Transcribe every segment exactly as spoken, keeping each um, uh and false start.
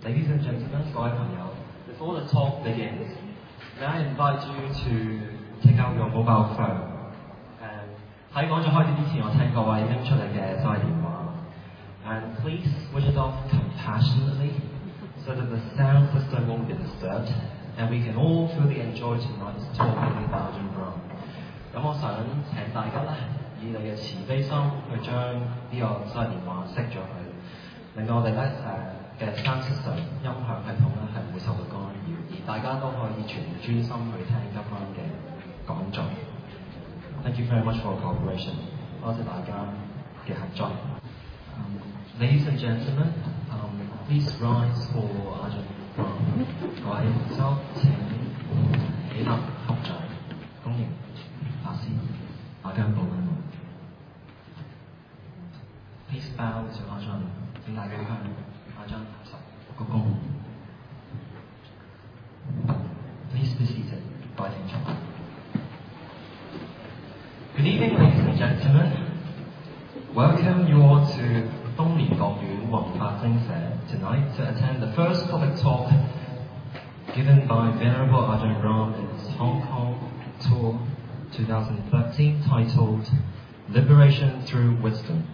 Ladies and gentlemen, 各位朋友 before the talk begins, may I invite you to take out your mobile phone. 誒喺講座開始之前，我請各位拎出嚟嘅手提電話。And please switch it off compassionately so that the sound system won't be disturbed, and we can all fully enjoy tonight's talk with Arjun Ram. 咁我想請大家咧，以你嘅慈悲心去將呢個手提電話熄咗佢，令到我哋咧誒嘅 sound system 音響系統咧係唔會受到干擾，而大家都可以全專心去聽今晚嘅講座。Thank you very much for your cooperation. 多謝大家嘅合作。Um, ladies and gentlemen, um, please rise for Arjun Ram. 各位收請起立合掌，恭迎法師阿姜寶恩。Please bow to Arjun. 請大家向阿姜合十鞠躬。Please be seated. 各位請坐。Good evening, ladies and gentlemen. Welcome you all to 東蓮國院弘法精舍 tonight to attend the first public talk given by Venerable Arjun Ram in his Hong Kong tour twenty thirteen titled Liberation Through Wisdom.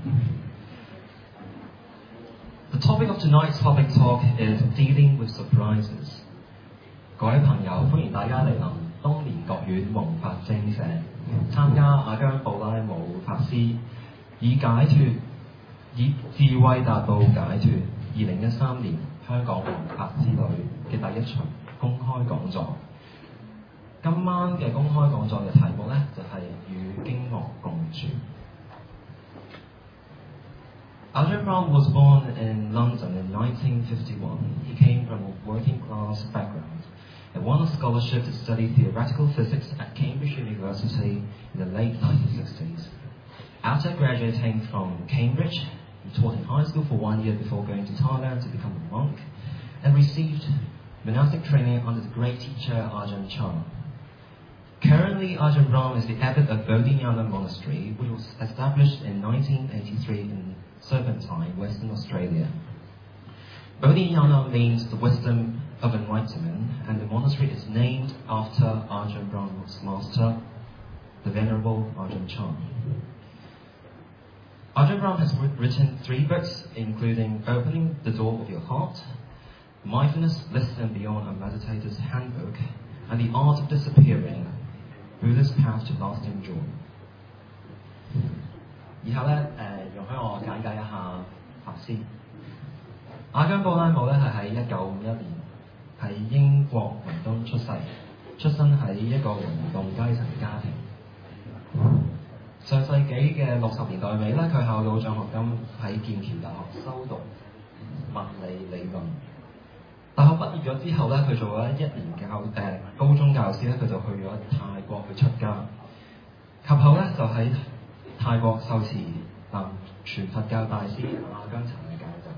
The topic of tonight's public talk is dealing with surprises. 各位朋友，歡迎大家嚟臨東蓮國院弘法精舍，參加阿姜布拉姆法師以解脫以智慧達到解脫二零一三年香港弘法之旅嘅第一場公開講座。今晚嘅公開講座嘅題目呢，就係、是、與經樂共存。Arjun Ram was born in London in nineteen fifty-one. He came from a working class background and won a scholarship to study theoretical physics at Cambridge University in the late nineteen sixties. After graduating from Cambridge, he taught in high school for one year before going to Thailand to become a monk and received monastic training under the great teacher Ajahn Chah. Currently, Arjun Ram is the abbot of Bodhinyana Monastery, which was established in nineteen eighty-three in Serpentine, Western Australia. Bodhinyana means the wisdom of enlightenment, and the monastery is named after Arjun Ram's master, the Venerable Ajahn Chah. Arjun Ram has written three books, including Opening the Door of Your Heart, Mindfulness, Bliss and Beyond a Meditator's Handbook, and The Art of Disappearing, Buddha's Path to Lasting Joy. 以後咧，誒、呃、容許我簡介一下法師。阿姜布拉姆咧係喺一九五一年喺英國倫敦出世，出生喺一個勞動階層家庭。上世紀嘅六十年代尾咧，佢考到獎學金喺劍橋大學修讀物理理論。大學畢業咗之後咧，佢做咗一年教誒、呃、高中教師咧，佢就去咗泰國去出家。及後咧就喺泰國受持南傳佛教大師阿姜陳嘅教導。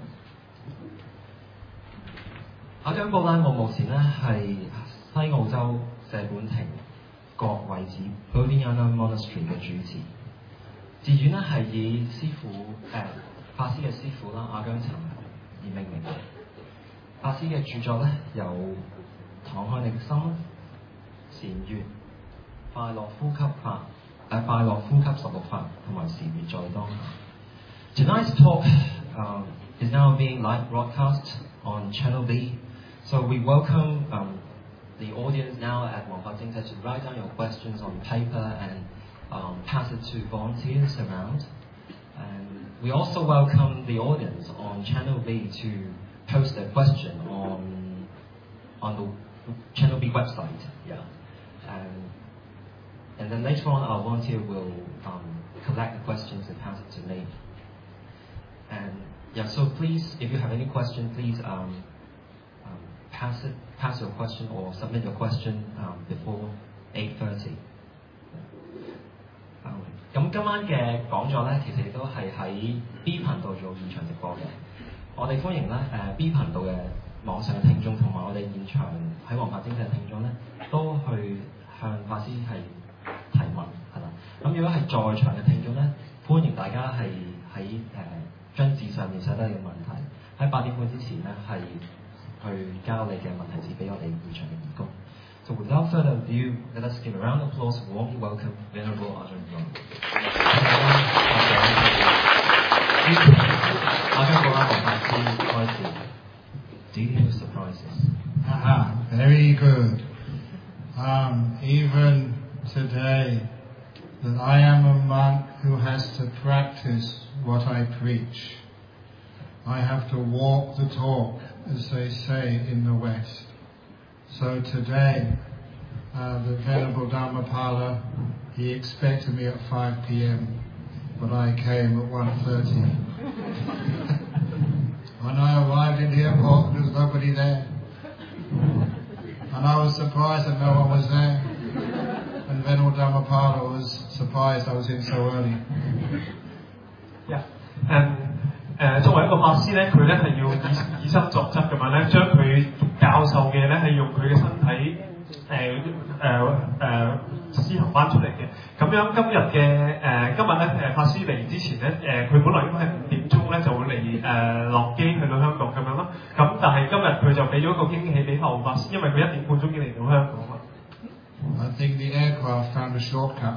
阿姜布拉姆目前咧係西澳洲謝本廷國位寺 Bodhinyana Monastery 嘅主持。寺院咧係以師傅誒、呃、法師嘅師傅啦阿姜陳而命名。法師嘅著作咧有《敞開你嘅心》、禪悅、快樂呼吸法。誒快樂呼吸十六法同埋禪悅在當下。Tonight's talk um, is now being live broadcast on Channel B, so we welcome um, the audience now at弘法精舍to write down your questions on paper and um, pass it to volunteers around. And we also welcome the audience on Channel B to post their question on on the Channel B website. Yeah. And, And then later on, our volunteer will um, collect the questions and pass it to me. And yeah, so please, if you have any question, please um, um, pass it, pass your question or submit your question um, before eight thirty. 咁今晚嘅講座咧，其實亦都係喺 B 頻道做現場直播嘅。我哋歡迎咧誒 B 頻道嘅網上嘅聽眾同埋我哋現場喺弘法精舍嘅聽眾咧，都去向法師係提問係啦。咁如果係在場嘅聽眾咧，歡迎大家係喺誒張紙上面寫低嘅問題，喺八點半之前咧係去交你嘅問題紙俾我哋會場嘅義工。So without further ado, let us give a round of applause to warmly welcome Venerable Ajahn Brahm. Ajahn Brahm和法師開始 dealing with surprises. Aha, very good. Um, even today, that I am a monk who has to practice what I preach. I have to walk the talk, as they say in the West. So today, uh, the Venerable Dharmapala, he expected me at five p.m, but I came at one thirty. When I arrived in the airport, there was nobody there. And I was surprised that no one was there. And Venerable Dharmapala was surprised I was in so early. Yeah. And 誒作為一個法師咧，佢咧係要以以身作則咁樣咧，將佢教授嘅咧係用佢嘅身體誒誒誒施行翻出嚟嘅。咁樣今日嘅誒今日咧誒法師嚟之前咧誒佢本來應該係五點鐘咧就會嚟誒落機去到香港咁樣咯。咁但係今日佢就俾咗一個驚喜俾後法師，因為佢一點半鐘已經嚟到香港啦。 I think the aircraft found a shortcut.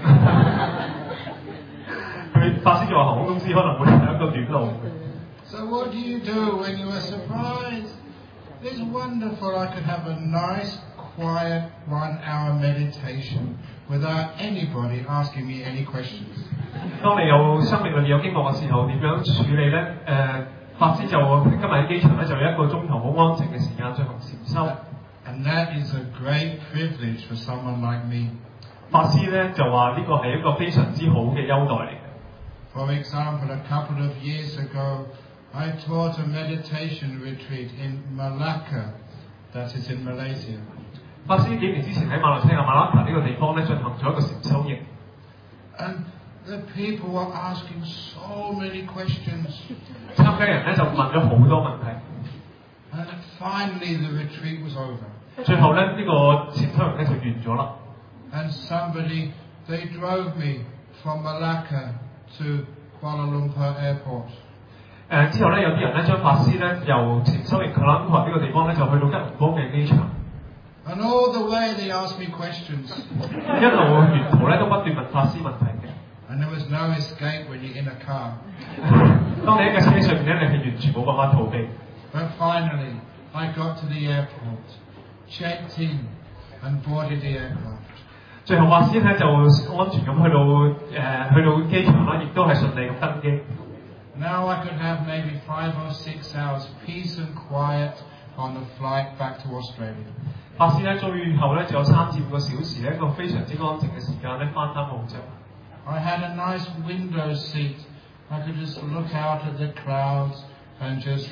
佢法師就話航空公司可能會有一個短路。 So what do you do when you are surprised? It's wonderful. I could have a nice, quiet one-hour meditation without anybody asking me any questions. 當你有生命裏面有經過嘅時候，點樣處理咧？誒、呃，法師就今日喺機場咧就有一個鐘頭好安靜嘅時間進行禪修。And that is a great privilege for someone like me. 法師咧就話呢個係一個非常之好嘅優待嚟嘅。For example, a couple of years ago, I taught a meditation retreat in Malacca, that is in Malaysia. 法師幾年之前喺馬來西亞馬拉卡呢個地方咧進行咗一個禪修營。And the people were asking so many questions. 參加人咧就問咗好多問題。And finally, the retreat was over. 最後咧呢、這個禪修營咧就完咗啦。And somebody, they drove me from Malacca to Kuala Lumpur Airport. 誒之後咧有啲人咧將法師咧由禪修營kuala lumpur呢個地方咧就去到吉隆坡嘅機場。And all the way they asked me questions. 一路沿途咧都不斷問法師問題嘅。And there was no escape when you're in a car. 當你喺架車上面咧，你係完全冇辦法逃避。But finally, I got to the airport, checked in, and boarded the aircraft. 最後法師咧就安全咁去到誒、呃、去到機場啦，亦都係順利咁登機。Now I could have maybe five or six hours peace and quiet on the flight back to Australia. 法師咧最後咧就有三至五個小時咧一個非常之安靜嘅時間咧翻返澳洲。I had a nice window seat. I could just look out at the clouds and just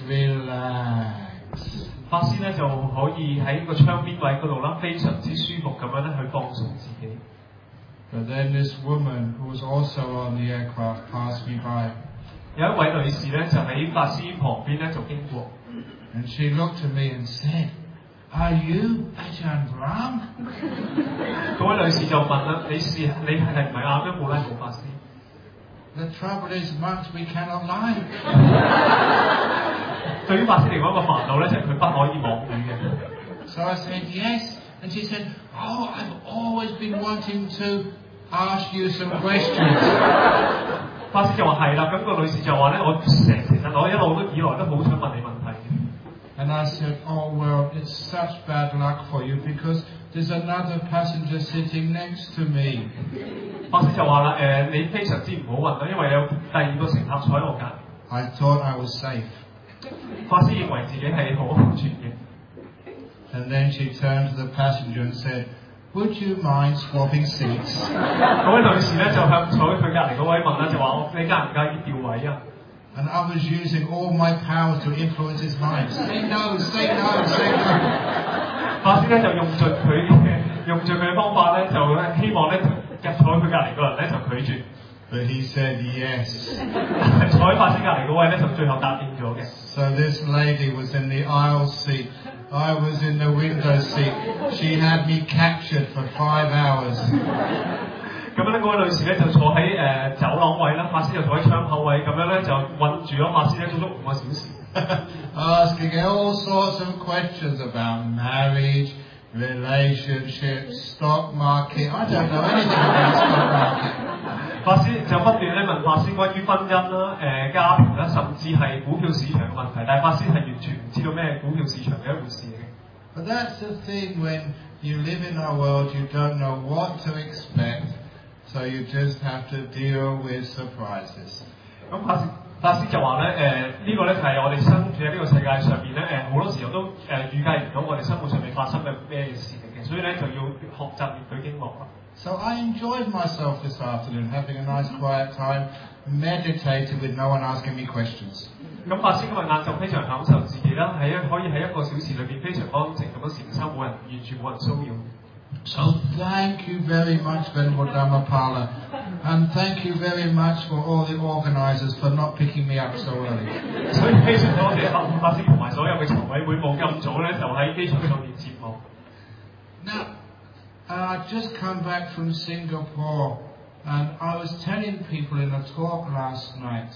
relax. 法師咧就可以喺個窗邊位嗰度啦，非常之舒服咁樣咧去放鬆自己。But then this woman who was also on the aircraft passed me by. 有一位女士咧就喺法師旁邊咧就經過。And she looked at me and said, "Are you Ajahn Brahm?" 嗰位女士就問啦：你是你係唔係阿姜布拉姆法師 ？The trouble is, monks, we cannot lie. 對於法師嚟講，個煩惱咧就係佢不可以妄語嘅。So I said yes, and she said, "Oh, I've always been wanting to ask you some questions." 法師就話係啦，咁、那個女士就話咧，我成其實我一路都以來都好想問你問題嘅。And I said, "Oh well, it's such bad luck for you because there's another passenger sitting next to me." 法師就話啦，誒、呃，你非常之唔好運啦，因為有第二個乘客坐喺我隔離。I thought I was safe. 法師認為自己係好安全嘅。And then she turned to the passenger and said, "Would you mind swapping seats?" 嗰位女士咧就向坐喺佢隔離嗰位問啦，就話：你介唔介意調位啊？ And I was using all my powers to influence his mind. Say no, say no, say no. 法師咧就用盡佢嘅用盡佢嘅方法咧，就咧希望咧坐喺佢隔離嗰人咧就拒絕。But he said yes. 坐喺法師隔離嗰位咧就最後答應咗嘅。So this lady was in the aisle seat. I was in the window seat. She had me captured for five hours. 咁樣咧，嗰位女士咧就坐喺誒、呃、走廊位啦，法師就坐喺窗口位，咁樣咧就困住咗法師咧足足五個小時。 Asking all sorts of questions about marriage, relationships, stock market. I don't know anything about stock market. 法師就不斷咧問法師關於婚姻啦、誒、呃、家庭啦，甚至係股票市場嘅問題，但係法師係完全唔知道咩股票市場嘅一回事嘅。 But that's the thing when you live in our world, you don't know what to expect, so you just have to deal with surprises. 咁法師法師就話咧誒呢、呃這個咧就係我哋生活喺呢個世界上邊咧誒好多時候都誒、呃、預計唔到我哋生活上面發生嘅咩事情嘅，所以咧就要學習面對經絡啦。 So I enjoyed myself this afternoon, having a nice quiet time, meditating with no one asking me questions. 咁法師今日晏晝非常享受自己啦，喺一可以喺一個小時裏邊非常安靜咁樣禪修，冇人完全冇人騷擾。 So thank you very much, Venerable Dhammapala, and thank you very much for all the organisers for not picking me up so early. 所以非常多謝法師同埋所有嘅籌委會冇咁早咧就喺機場上面接我。 Now, uh, I've just come back from Singapore, and I was telling people in a talk last night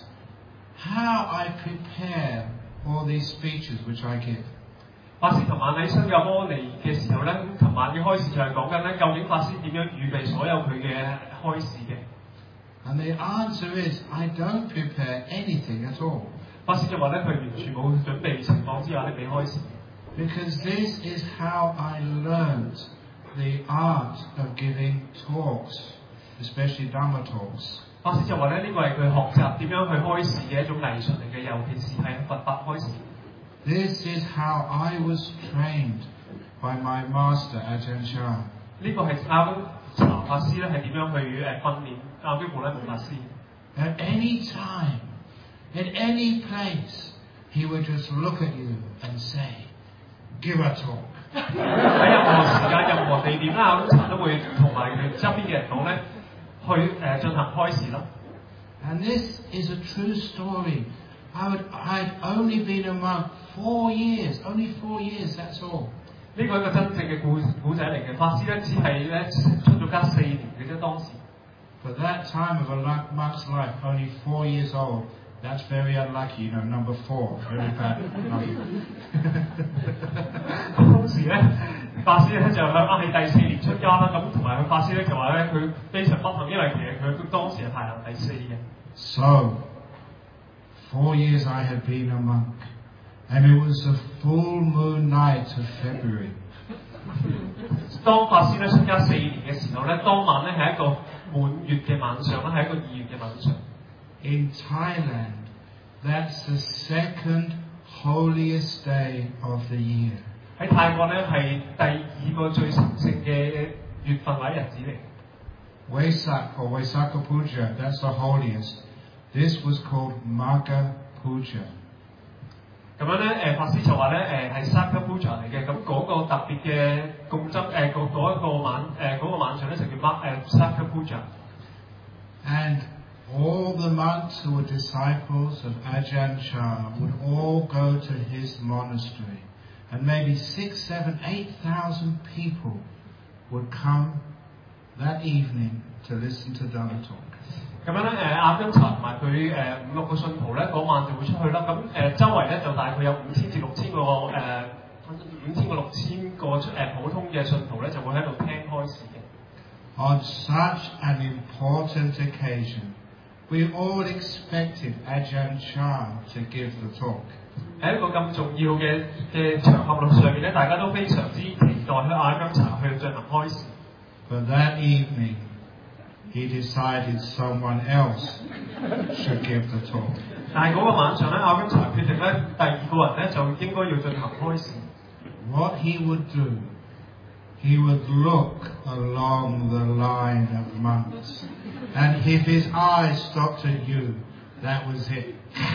how I prepare all these speeches which I give. 法師琴晚喺新加坡嚟嘅時候咧，咁琴晚嘅開示就係講緊咧，究竟法師點樣預備所有佢嘅開示嘅？ And the answer is, I don't prepare anything at all. 法師就話咧，佢完全冇準備情況之下咧俾開示。 Because this is how I learned the art of giving talks, especially Dhamma talks. 法師就話咧，呢個係佢學習點樣去開示嘅一種藝術嚟嘅，尤其是係佛法開示。 This is how I was trained by my master Ajahn Chah. 呢個係阿查法師咧係點樣去誒訓練阿基布拉姆法師。 At any time, at any place, he would just look at you and say, "Give a talk." 喺任何時間、任何地點啦，阿查都會同埋佢側邊嘅人講咧，去誒進行開示啦。 And this is a true story. I would, I'd only been a monk four years, only four years, that's all. 呢個係一個真正嘅故故仔嚟嘅，法師咧只係咧出咗家四年嘅啫，當時。 For that time of a monk's life, only four years old, that's very unlucky, you know, number four, very bad lucky. 當時咧，法師咧就響啱喺第四年出家啦，咁同埋佢法師咧就話咧佢非常不幸，因為其實佢當時係排行第四嘅。 So, four years I had been a monk, and it was a full moon night of February. 當法師咧出家四年嘅時候咧，當晚咧係一個滿月嘅晚上啦，係一個二月嘅晚上。 In Thailand, that's the second holiest day of the year. 喺泰國咧係第二個最神聖嘅月份或者日子嚟。 Wesak or Vaisakha Puja, that's the holiest. This was called Magha Puja. 咁樣咧，誒法師就話咧，誒係 Sakha Puja 嚟嘅，咁嗰個特別嘅共執誒嗰嗰一個晚誒嗰個晚上咧就叫 Mag 誒 Sakha Puja。 And all the monks who were disciples of Ajahn Chah would all go to his monastery, and maybe six, seven, eight thousand people would come that evening to listen to Dhamma talk. 咁樣咧，誒阿金查同埋佢誒五六個信徒咧，嗰晚就會出去啦。咁誒、呃、周圍咧就大概有五千至六千個誒五千個六千個誒、呃、普通嘅信徒咧，就會喺度聽開示嘅。 On such an important occasion, we all expected Ajahn Chah to give the talk. 喺一個咁重要嘅嘅場合上面咧，大家都非常之期待喺阿金查去進行開示。 But that evening, he decided someone else should give the talk. 但係嗰個晚上咧，阿金查決定咧，第二個人咧就應該要進行開示。 What he would do, he would look along the line of monks, and if his eyes stopped at you, that was it.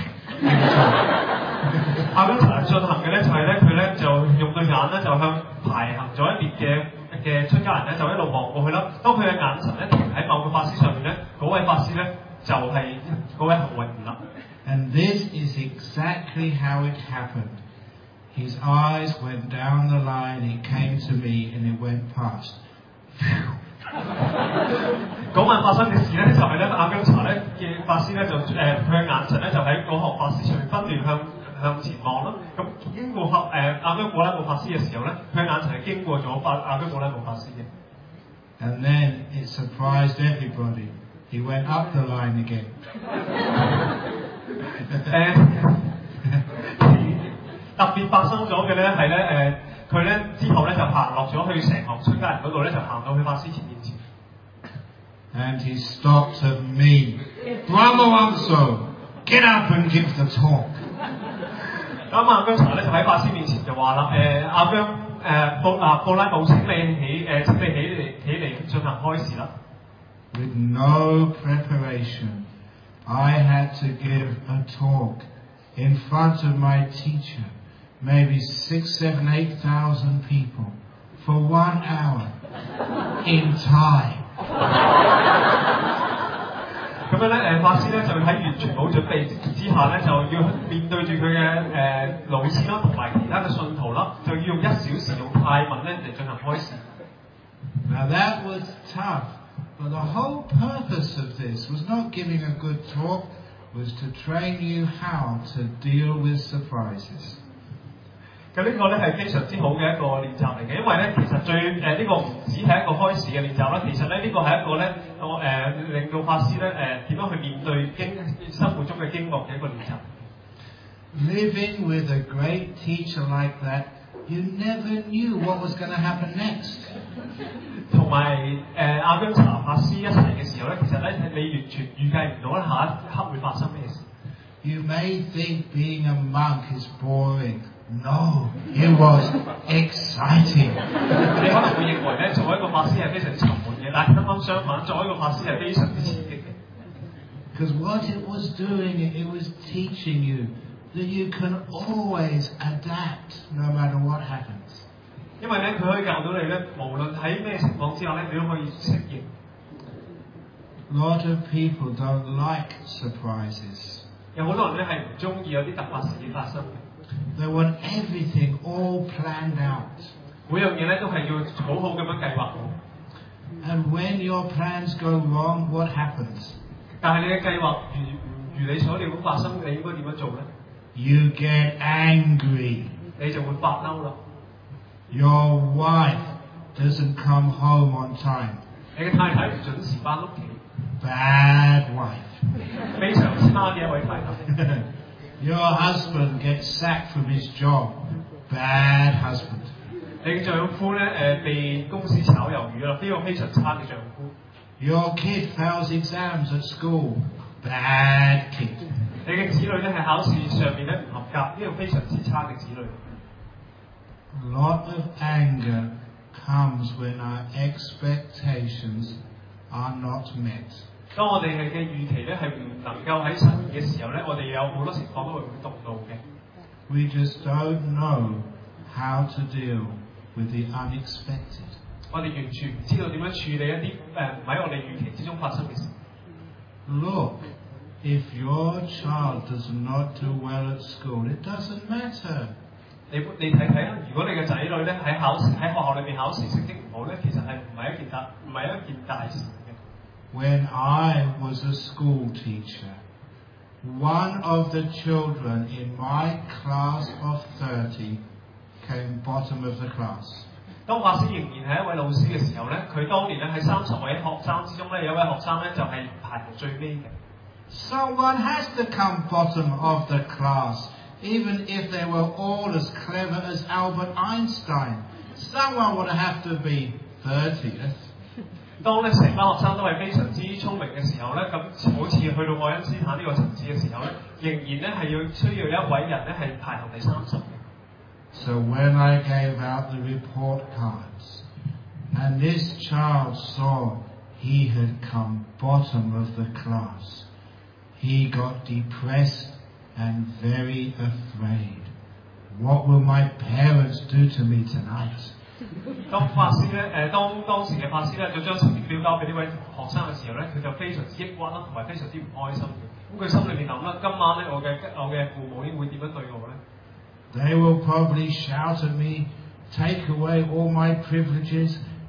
阿金查進行嘅咧就係咧，佢咧就用對眼咧就向排行咗一列嘅嘅出家人咧就一路望過去啦。當佢嘅眼神咧停喺某個法師上面咧，嗰位法師咧就係、是、嗰位行為員啦。 And this is exactly how it happened. His eyes went down the line, it came to me, and it went past. 嗰晚發生嘅事咧，就係咧阿姜查咧嘅法師咧就誒佢嘅眼神咧就喺嗰行法師上面不斷向向前望啦。咁經過誒阿姜布拉姆法師嘅時候咧，佢嘅眼神係經過咗法阿姜布拉姆法師嘅。 And then it surprised everybody. He went up the line again. 誒特別發生咗嘅咧係咧誒佢咧之後咧就行落咗去成行出家人嗰度咧，就行到去法師前面前。 And he stopped at me. Brahma Wamso, get up and give the talk. 咁阿姜查咧就喺法師面前就話啦，誒阿姜誒布啊布拉姆請你起誒請你起嚟起嚟進行開示啦。 With no preparation, I had to give a talk in front of my teacher, maybe six, seven, eight thousand people, for one hour in Thai. 咁樣咧，誒法師咧就喺完全冇準備之下咧，就要面對住佢嘅誒老師啦，同埋其他嘅信徒啦，就要用一小時用泰文咧嚟進行開示。 Now that was tough, but the whole purpose of this was not giving a good talk, was to train you how to deal with surprises. 咁呢個咧係非常之好嘅一個練習嚟嘅，因為咧其實最誒呢、呃這個唔止係一個開始嘅練習啦，其實咧呢、這個係一個咧我誒令到法師咧誒點樣去面對經生活中嘅經絡嘅一個練習。 Living with a great teacher like that, you never knew what was going to happen next. 同埋誒阿姜查法師一齊嘅時候咧，其實咧你完全預計唔到咧下一刻會發生咩事。 You may think being a monk is boring. No, it was exciting. 你可能會認為咧，做一個法師係非常之沉悶嘅，但係啱啱相反，做一個法師係非常之刺激嘅。 Because what it was doing, it was teaching you that you can always adapt no matter what happens. 因為咧，佢可以教到你咧，無論喺咩情況之下咧，你都可以適應。 A lot of people don't like surprises. 有好多人咧係唔中意有啲突發事件發生嘅。 They want everything all planned out. 每樣嘢咧都係要好好咁樣計劃好。 And when your plans go wrong, what happens? 但係你嘅計劃如唔如你所料咁發生，你應該點樣做咧 You get angry. 你就會發嬲啦。 Your wife doesn't come home on time. 你嘅太太唔準時返屋企。 Bad wife. 非常差嘅一位太太。 Your husband gets sacked from his job. Bad husband. 你嘅丈夫咧誒、呃、被公司炒魷魚啦，呢個非常差嘅丈夫。 Your kid fails exams at school. Bad kid. 你嘅子女咧喺考試上面咧唔合格，呢個非常之差嘅子女。 A lot of anger comes when our expectations are not met. 當我哋嘅預期咧係唔能夠喺實現嘅時候咧，我哋有好多情況都會會動怒嘅。 We just don't know how to deal with the unexpected. 我哋完全唔知道點樣處理一啲誒唔喺我哋預期之中發生嘅事。 Look, if your child does not do well at school, it doesn't matter. 你你睇睇啊，如果你嘅仔女咧喺考試喺學校裏邊考試成績唔好咧，其實係唔係一件大唔係一件大事嘅。 When I was a school teacher, one of the children in my class of thirty came bottom of the class. 當法師仍然係一位老師嘅時候咧，佢當年咧喺三十位學生之中咧，有一位學生咧就係、是、排到最尾嘅。 Someone has to come bottom of the class, even if they were all as clever as Albert Einstein. Someone would have to be thirtieth. 當咧成班學生都係非常之聰明嘅時候咧，咁好似去到愛因斯坦呢個層次嘅時候咧，仍然咧係要需要一位人咧係排行第三十嘅。So when I gave out the report cards, and this child saw he had come bottom of the class, he got depressed and very afraid. What will my parents do to me tonight? 當法師咧，誒當當時嘅法師咧，就將成績表交俾呢位學生嘅時候咧，佢就非常之抑鬱啦，同埋非常之唔開心嘅。咁佢心裏面諗啦，今晚咧我嘅我嘅父母應會點樣對我咧 They will probably shout at me, take away all my privileges,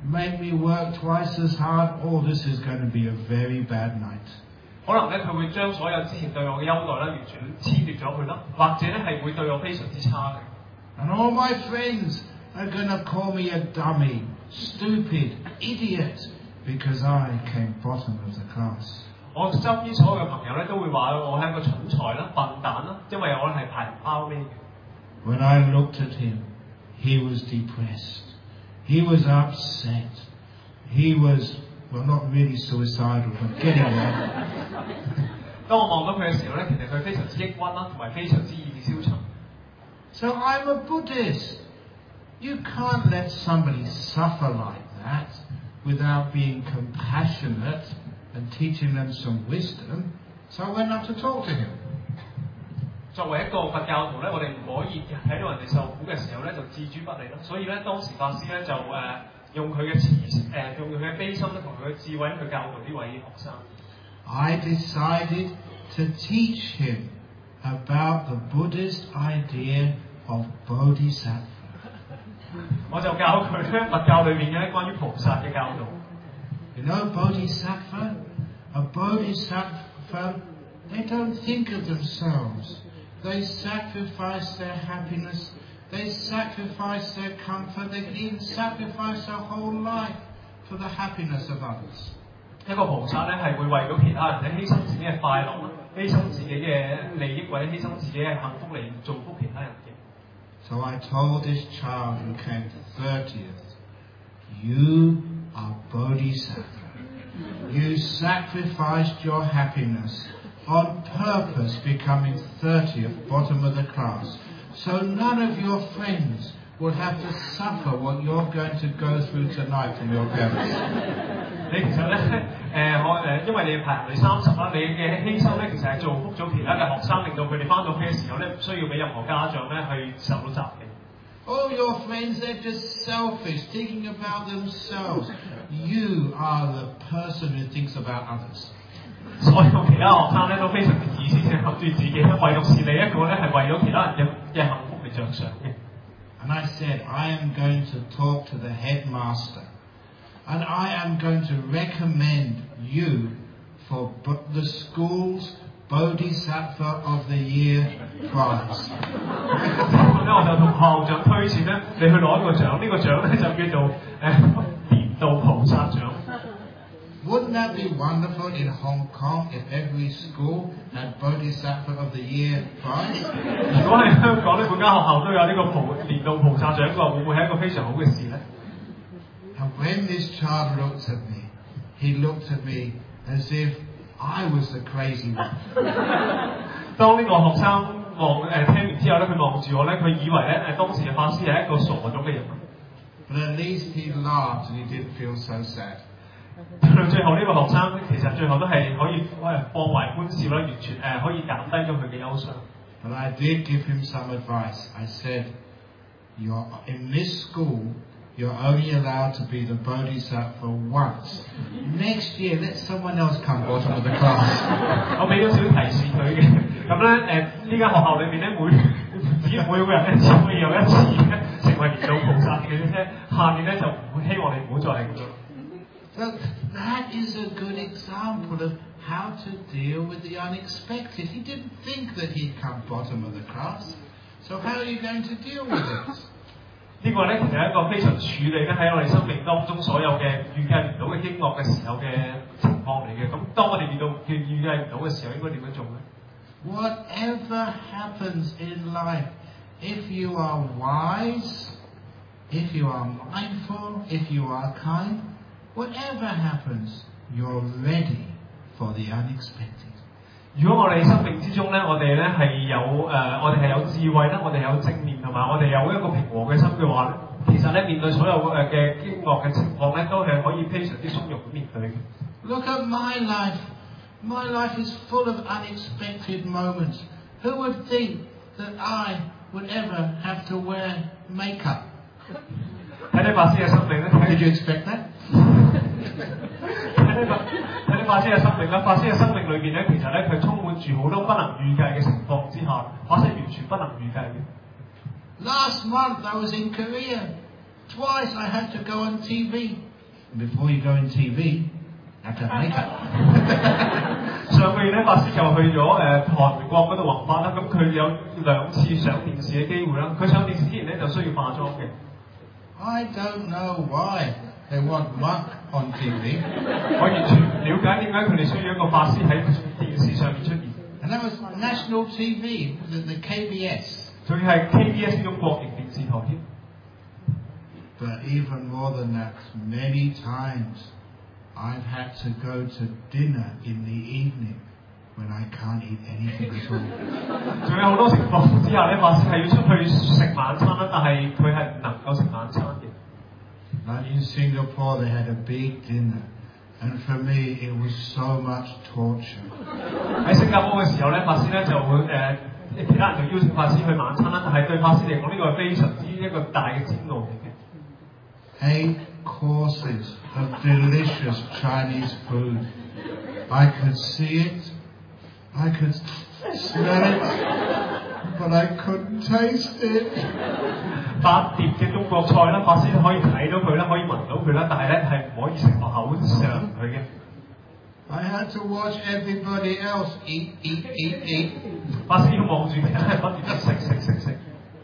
make me work twice as hard, or this is going to be a very bad night. 可能咧佢會將所有之前對我嘅優待咧完全殲滅咗佢啦，或者咧係會對我非常之差嘅。 And all my friends are going to call me a dummy, stupid, idiot, because I came bottom of the class. 我周邊所有嘅朋友咧都會話我係一個蠢材啦、笨蛋啦，因為我係排唔包尾嘅。 When I looked at him, he was depressed. He was upset. He was, well, not really suicidal, but getting there. 當我望到佢嘅時候咧，其實佢非常之抑鬱啦，同埋非常之意消沉。 So I'm a Buddhist. You can't let somebody suffer like that without being compassionate and teaching them some wisdom. So I went up to talk to him. 作為一個佛教徒咧，我哋唔可以睇到人哋受苦嘅時候咧就置諸不理啦。所以咧，當時法師咧就誒、呃、用佢嘅慈誒用佢嘅悲心咧同佢嘅智慧去教導呢位學生。 I decided to teach him about the Buddhist idea of bodhisattva. 我就教佢咧佛教裏面嘅關於菩薩嘅教導。 You know bodhisattva? A bodhisattva, they don't think of themselves. They sacrifice their happiness. They sacrifice their comfort. They can even sacrifice their whole life for the happiness of others. 一個菩薩咧係會為咗其他人咧犧牲自己嘅快樂啦，犧牲自己嘅利益或者犧牲自己嘅幸福嚟造福其他人嘅。 So I told this child who came thirtieth, you are bodhisattva. You sacrificed your happiness on purpose becoming thirtieth, bottom of the class. So none of your friends will have to suffer what you're going to go through tonight from your parents. 你其實咧誒我誒，因為你排第三十啦，你嘅犧牲咧其實係造福咗其他嘅學生，令到佢哋翻到屋企嘅時候咧，唔需要俾任何家長咧去受到責備。 All your friends, they're just selfish, thinking about themselves. You are the person who thinks about others. 所有其他學生咧都非常之自私，淨係諗住自己，唯獨是你一個咧係為咗其他人嘅嘅幸福嚟着想嘅。 And I said, I am going to talk to the headmaster, and I am going to recommend you for the school's Bodhisattva of the Year prize. 咧我就同校長推薦咧，你去攞一個獎，呢、這個獎咧就叫做誒年度菩薩獎。 Wouldn't that be wonderful in Hong Kong if every school had Bodhisattva of the Year prize? 如果喺香港咧，每間學校都有呢個菩年度菩薩獎嘅話，會唔會係一個非常好嘅事咧 And when this child looked at me, he looked at me as if I was the crazy one. 當呢個學生望誒、呃、聽完之後咧，佢望住我咧，佢以為咧誒當時嘅法師係一個傻咗嘅人。 But at least he laughed and he didn't feel so sad. 最後呢個學生其實最後都係可以誒放懷歡笑啦，完全誒、呃、可以減低咗佢嘅憂傷。 But I did give him some advice. I said, "You're in this school. You're only allowed to be the Bodhisattva once. Next year, let someone else come bottom of the class." 我俾咗少少提示佢嘅，咁咧誒呢間學校裏邊咧每只每個人咧只可以有一次咧成為年度菩薩嘅啫，下面咧就唔希望你唔好再係咁樣。 So that is a good example of how to deal with the unexpected. He didn't think that he'd come bottom of the class. So how are you going to deal with it? 呢個咧其實係一個非常處理咧喺我哋生命當中所有嘅預計唔到嘅經樂嘅時候嘅情況嚟嘅。咁當我哋遇到預預計唔到嘅時候，應該點樣做咧 Whatever happens in life, if you are wise, if you are mindful, if you are kind, whatever happens, you're ready for the unexpected. 如果我哋生命之中咧，我哋咧係有誒、呃，我哋係有智慧啦，我哋有正面同埋我哋有一個平和嘅心嘅話咧，其實咧面對所有誒嘅經樂嘅情況咧，都係可以非常之從容咁面對嘅。 Look at my life. My life is full of unexpected moments. Who would think that I would ever have to wear makeup? 睇睇法師嘅生命咧 Did you expect that? 睇睇法睇睇法師嘅生命啦，法師嘅生命裏邊咧，其實咧佢充滿住好多不能預計嘅情況之下，法師完全不能預計嘅。 Last month I was in Korea. Twice I had to go on T V. before you go in T V, you have to have makeup. 上個月咧，法師就去咗誒、呃、韓國嗰度弘法啦。咁佢有兩次上電視嘅機會啦。佢上電視之前咧就需要化妝嘅。 I don't know why they want monk on T V. 我完全唔了解點解佢哋需要一個法師喺電視上面出現。 And that was national T V, the, the K B S. 仲要係 K B S 呢種國營電視台添。 But even more than that, many times I've had to go to dinner in the evening when I can't eat anything at all. 仲有好多情況之下咧，法師係要出去食晚餐啦，但係佢係唔能夠食晚餐嘅。 Like in Singapore, they had a big dinner, and for me, it was so much torture. 喺新加坡嘅時候咧，法師咧就會誒、呃、其他人就邀請法師去晚餐啦，但係對法師嚟講，呢個係非常之一個大嘅煎熬嚟嘅。 Eight courses of delicious Chinese food. I could see it, I could smell it, but I couldn't taste it. 八碟嘅中國菜啦，法師可以睇到佢啦，可以聞到佢啦，但係咧係唔可以食落口上佢嘅。 I had to watch everybody else eat, eat, eat, eat. 法師要望住其他人不斷咁食食食食。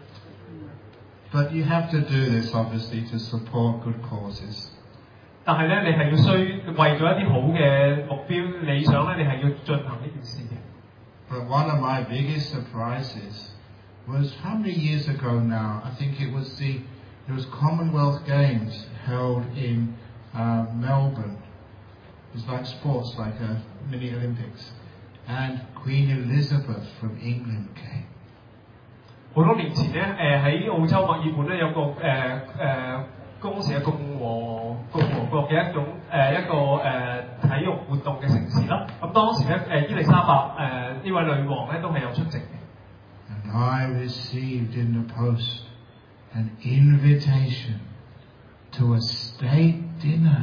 But you have to do this obviously to support good causes. 但係咧，你係要需為咗一啲好嘅目標理想咧，你係要進行呢件事嘅。 But one of my biggest surprises was how many years ago now? I think it was the it was Commonwealth Games held in uh, Melbourne. It was like sports, like a mini Olympics, and Queen Elizabeth from England came. 好多年前咧，誒、喺澳洲墨爾本咧有個誒誒當時嘅共和共和國嘅一種誒、呃、一個誒、呃、體育活動嘅城市啦。咁當時咧誒伊麗莎白誒呢、呃、位女王咧都係有出席嘅。 And I received in the post an invitation to a state dinner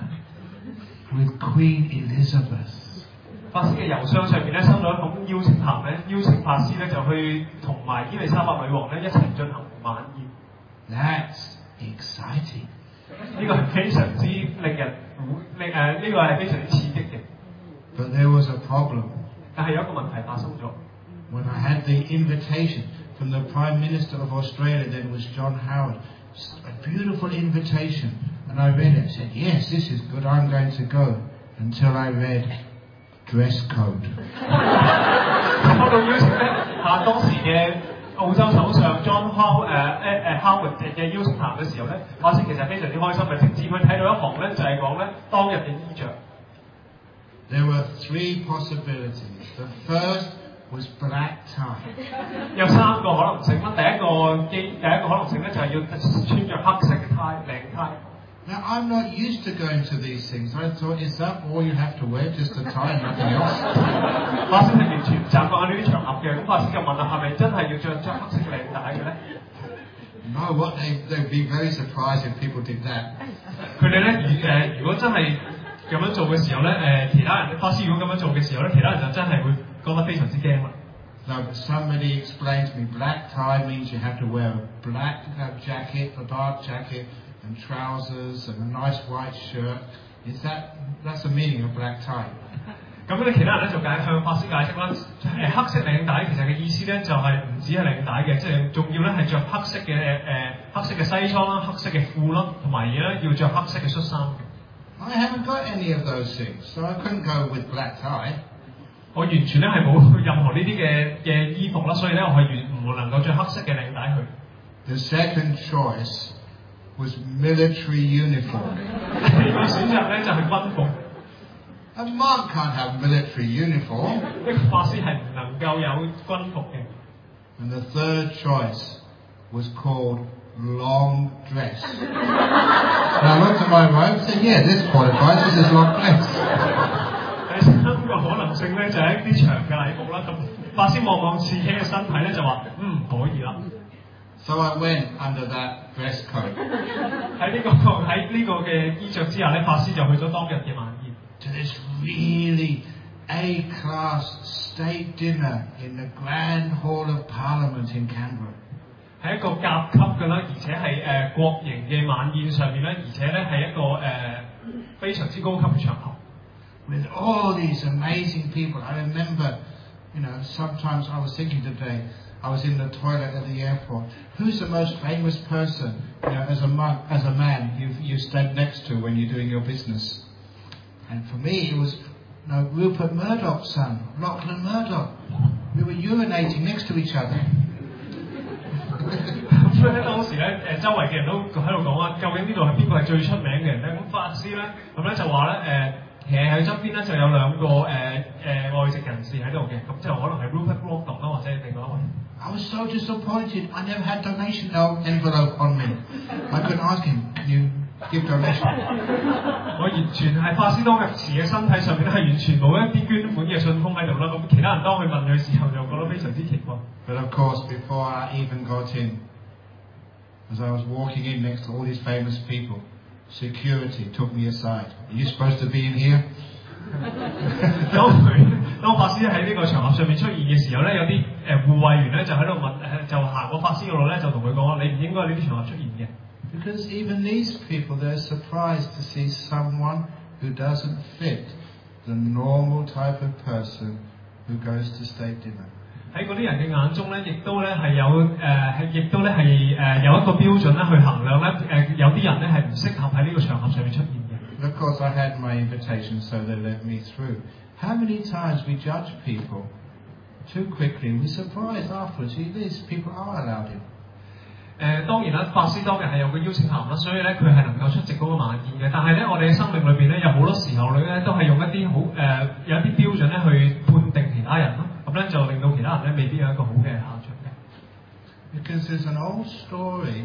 with Queen Elizabeth. 法師嘅郵箱上面咧收到一封邀請函咧，邀請法師咧就去同埋伊麗莎白女王咧一齊進行晚宴。 That's exciting. 呢個係非常之令人令誒呢個係非常之刺激嘅。 But there was a problem. 但係有一個問題發生咗。 When I had the invitation from the Prime Minister of Australia, then it was John Howard, a beautiful invitation, and I read it and said, yes, this is good, I'm going to go, until I read dress code. 收到邀請咧，嚇當時嘅澳洲首相 John Howard 誒誒誒 Howard 嘅邀請函嘅時候咧，法師其實非常之開心嘅，直至佢睇到一行咧就係講咧當日嘅衣着。 There were three possibilities. The first was black tie. 有三個可能性啦。第一個機第一個可能性咧就係要穿着黑色嘅呔領呔。 Now, I'm not used to going to these things. I thought, is that all you have to wear, just a tie and nothing else? 法師係完全唔習慣呢啲場合嘅，咁法師就問啦：係咪真係要着著黑色嘅領帶嘅咧 No, what they they'd be very surprised if people did that. 佢哋咧，如誒如果真係咁樣做嘅時候咧，誒其他人法師如果咁樣做嘅時候咧，其他人就真係會覺得非常之驚啦。 Now, somebody explained to me, black tie means you have to wear a black jacket, a dark jacket, and trousers, and a nice white shirt. Is that that's the meaning of black tie? 咁咧，其他人咧就解向法師解釋啦。誒黑色領帶其實嘅意思咧就係唔止係領帶嘅，即係仲要咧係着黑色嘅誒、呃、黑色嘅西裝啦、黑色嘅褲啦，同埋而咧要着黑色嘅恤衫。 I haven't got any of those things, so I couldn't go with black tie. 我完全咧係冇任何呢啲嘅嘅衣服啦，所以咧我係完唔能夠着黑色嘅領帶去。 The second choice was military uniform. 第二個選擇咧就係軍服。 A monk can't have military uniform. 一個法師係唔能夠有軍服嘅。 And the third choice was called long dress. And I looked at my wife and said, yeah, this qualifies, this is long dress. 第三個可能性咧就係一啲長嘅禮服啦，咁法師望望自己嘅身體咧就話嗯可以啦。 So I went under that dress code. 喺呢、這個喺呢個嘅衣着之下咧，法師就去咗當日嘅晚宴。 To this really A-class state dinner in the Grand Hall of Parliament in Canberra. 係一個甲級嘅啦，而且係誒、呃、國營嘅晚宴上面咧，而且咧係一個誒。呃非常之高級嘅場合。 With all these amazing people, I remember, you know, sometimes I was thinking today, I was in the toilet at the airport. Who's the most famous person, you know, as a monk, as a man, you you stand next to when you're doing your business? And for me, it was, you know, Rupert Murdoch's son, Lachlan Murdoch. We were urinating next to each other. 咁所以咧當時咧誒周圍嘅人都喺度講啊，究竟呢度係邊個係最出名嘅人咧？咁法師咧咁咧就話咧誒，其實喺側邊咧就有兩個誒誒、呃、外籍人士喺度嘅，咁就可能係 Rupert Murdoch 啦，或者另外一位。 I was so disappointed. I never had donation envelope on me. I couldn't ask him, can you give donation? 我完全係法師當時嘅身體上面咧係完全冇一啲捐款嘅信封喺度啦，咁其他人當佢問佢嘅時候就覺得非常之奇怪。 But of course, before I even got in, as I was walking in next to all these famous people, security took me aside. Are you supposed to be in here? 當佢當法師喺呢個場合上面出現嘅時候咧，有啲誒護衛員咧就喺度問誒，就行過法師嗰度咧，就同佢講話：你唔應該喺呢啲場合出現嘅。 Because even these people, they're surprised to see someone who doesn't fit the normal type of person who goes to state dinner. 喺嗰啲人嘅眼中咧，亦都咧係有誒，係亦都咧係誒有一個標準咧去衡量咧誒，有啲人咧係唔適合喺呢個場合上面出現嘅。 Of course, I had my invitation, so they let me through. How many times we judge people too quickly? We're surprised afterwards. These people are allowed in. 誒當然啦，法師當日係有個邀請函啦，所以咧佢係能夠出席嗰個晚宴嘅。但係咧，我哋嘅生命裏邊咧有好多時候咧都係用一啲好誒有一啲標準咧去判定其他人啦，咁咧就令到其他人咧未必有一個好嘅下場嘅。 Because there's an old story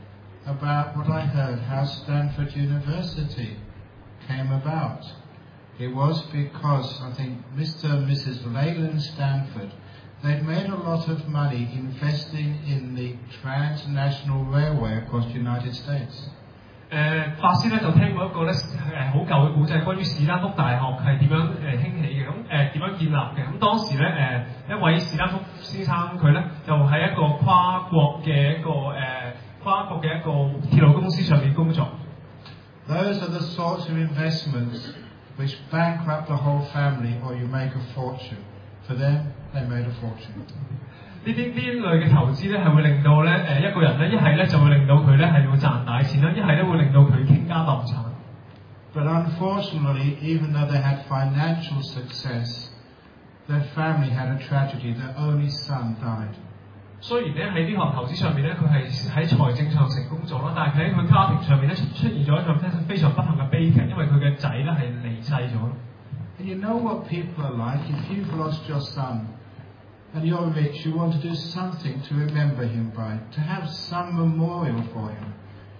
about what I heard how Stanford University came about. It was because I think Mister and Missus Leyland Stanford, they'd made a lot of money investing in the transnational railway across the United States. 誒法師咧就聽過一個咧誒好舊嘅故仔，關於史丹福大學係點樣誒興起嘅，咁誒點樣建立嘅。咁當時咧誒一位史丹福先生佢咧就喺一個跨國嘅一個誒、呃、跨國嘅一個鐵路公司上面工作。 Those are the sorts of investments which bankrupt the whole family or you make a fortune. For them, they made a fortune. 呢啲呢類嘅投資咧係會令到咧誒一個人咧一係咧就會令到佢咧係會賺大錢啦，一係咧會令到佢傾家蕩產。 But unfortunately, even though they had financial success, their family had a tragedy. Their only son died. 雖然咧喺呢項投資上面咧佢係喺財政上成功咗啦，但係喺佢家庭上面咧出出現咗一個非常不幸嘅悲劇，因為佢嘅仔咧係離世咗。 And you know what people are like? If you've lost your son and you're rich, you want to do something to remember him by, to have some memorial for him.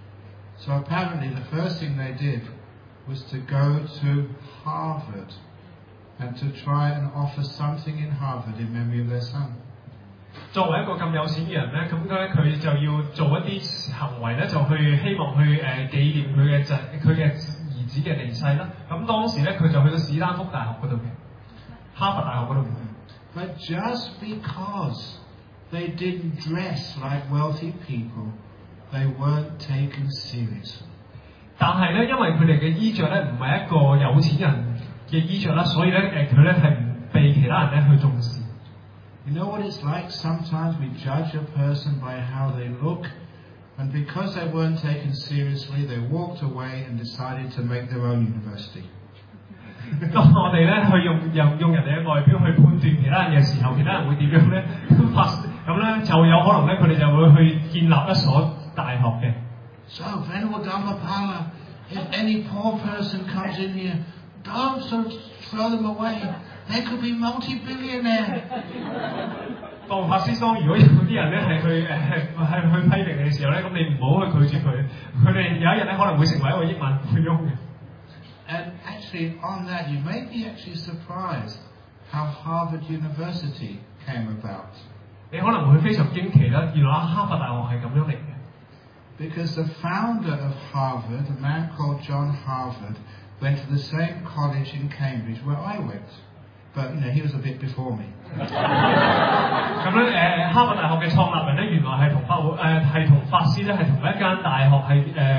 So apparently the first thing they did was to go to Harvard and to try and offer something in Harvard in memory of their son. 作為一個咁有錢嘅人咧，咁咧佢就要做一啲行為咧，就去希望去誒、呃、紀念佢嘅仔佢嘅兒子嘅離世啦。咁當時咧佢就去到史丹福大學嗰度嘅，哈佛大學嗰度。 But just because they didn't dress like wealthy people, they weren't taken seriously. 但係咧，因為佢哋嘅衣着咧唔係一個有錢人嘅衣着啦，所以咧誒佢咧係唔被其他人咧去重視。 You know what it's like? Sometimes we judge a person by how they look, and because they weren't taken seriously, they walked away and decided to make their own university. 當我哋咧去用用用人哋嘅外表去判斷其他人嘅時候，其他人會點樣咧？咁咧就有可能咧，佢哋就會去建立一所大學嘅。 So, Venerable Dharmapala, if any poor person comes in here, don't sort of throw them away. They could be multi-billionaire. 當法師桑，如果有啲人咧係去誒係去批評你嘅時候咧，咁你唔好去拒絕佢，佢哋有一日咧可能會成為一個億萬富翁嘅。 And actually, on that, you may be actually surprised how Harvard University came about. 你可能會非常驚奇啦，原來哈佛大學係咁樣嚟嘅。 Because the founder of Harvard, a man called John Harvard, went to the same college in Cambridge where I went. But, you know, he was a bit before me. 咁咧誒，哈佛大學嘅創立人咧，原來係同法會誒係同法師咧係同一間大學係誒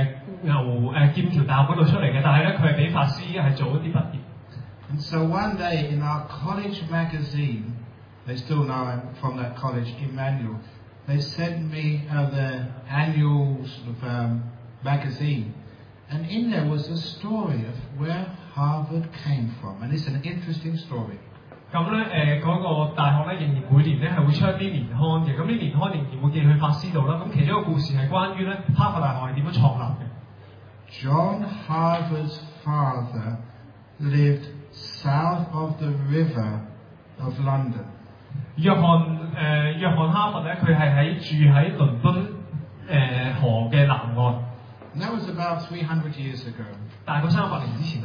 牛誒劍橋大學嗰度出嚟嘅，但係咧佢係俾法師係做一啲畢業。 And so one day in our college magazine, they still know I'm from that college, Emmanuel, they sent me uh, the annual sort of, um, magazine. And in there was a story of where Harvard came from. And it's an interesting story. 咁咧誒嗰個大學咧仍然每年咧係會出一啲年刊嘅，咁呢年刊仍然會寄去法師度啦。咁其中一個故事係關於咧哈佛大學係點樣創立嘅。 John Harvard's father lived south of the river of London. 約翰誒、呃、約翰哈佛咧，佢係喺住喺倫敦誒、呃、河嘅南岸。 And that was about three hundred years ago. 大概三百年之前啦。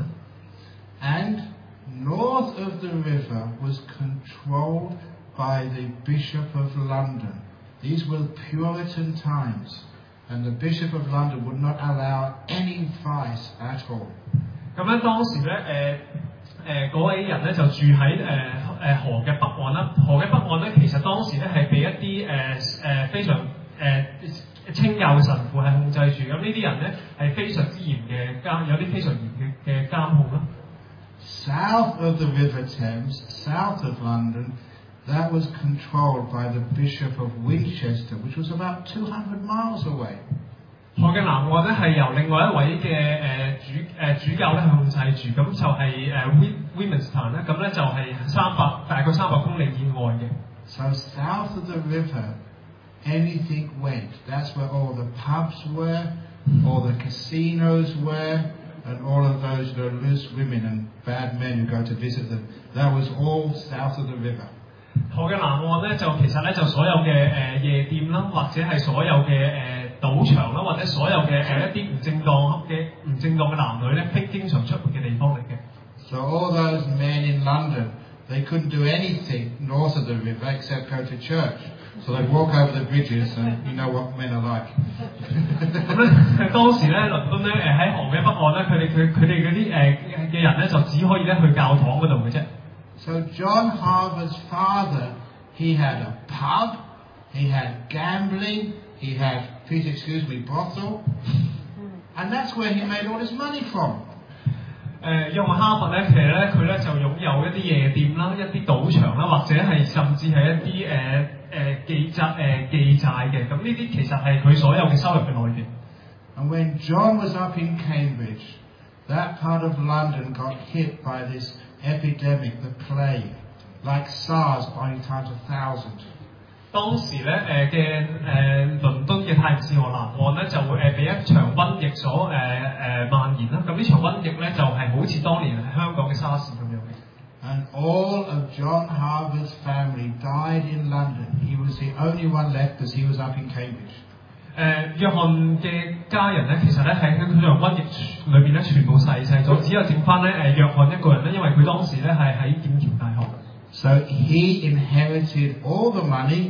And north of the river was controlled by the Bishop of London. These were Puritan times, and the Bishop of London would not allow any vice at all. 咁咧當時咧誒誒嗰位人咧就住喺誒誒河嘅北岸啦。河嘅北岸咧其實當時咧係被一啲誒誒非常誒、呃、清教嘅神父係控制住。咁呢啲人咧係非常之嚴嘅監，有啲非常嚴嘅嘅監控啦。 South of the River Thames, south of London, that was controlled by the Bishop of Winchester, which was about two hundred miles away. 河嘅南岸咧係由另外一位嘅誒、呃、主誒、呃、主教咧控制住，咁就係誒 Westminster 咧，咁咧就係三百大概三百公里以外嘅。 So south of the river, anything went. That's where all the pubs were, all the casinos were, and all of those you know, loose women and bad men who go to visit them. That was all south of the river. 河嘅南岸咧就其實咧就所有嘅誒、呃、夜店啦，或者係所有嘅誒、呃、賭場啦，或者所有嘅誒、呃、一啲唔正當嘅唔正當嘅男女咧，經經常出沒嘅地方嚟嘅。 So all those men in London, they couldn't do anything north of the river except go to church. So they walk over the bridges, and you know what men are like. 咁咧當時咧倫敦咧誒喺河嘅北岸咧，佢哋佢佢哋嗰啲誒嘅人咧就只可以咧去教堂嗰度嘅啫。 So John Harvard's father, he had a pub, he had gambling, he had, please excuse me, brothel, and that's where he made all his money from. 誒約翰哈佛咧，其實咧佢咧就擁有一啲夜店啦、一啲賭場啦，或者係甚至係一啲誒誒記債誒記債嘅。咁呢啲其實係佢所有嘅收入嘅來源。 And when John was up in Cambridge, that part of London got hit by this epidemic, the plague, like SARS only times a thousand. 當時咧誒嘅誒倫敦嘅泰晤士河南岸咧就會誒俾一場瘟疫所誒誒、呃、蔓延啦。咁呢場瘟疫咧就係、是、好似當年香港嘅沙士咁樣嘅。 And all of John Harvard's family died in London. He was the only one left because he was up in Cambridge. 誒、呃、約翰嘅家人咧，其實咧喺佢場瘟疫裏邊咧全部逝世咗，只有剩翻咧誒約翰一個人咧，因為佢當時咧係喺劍橋大學。 So he inherited all the money,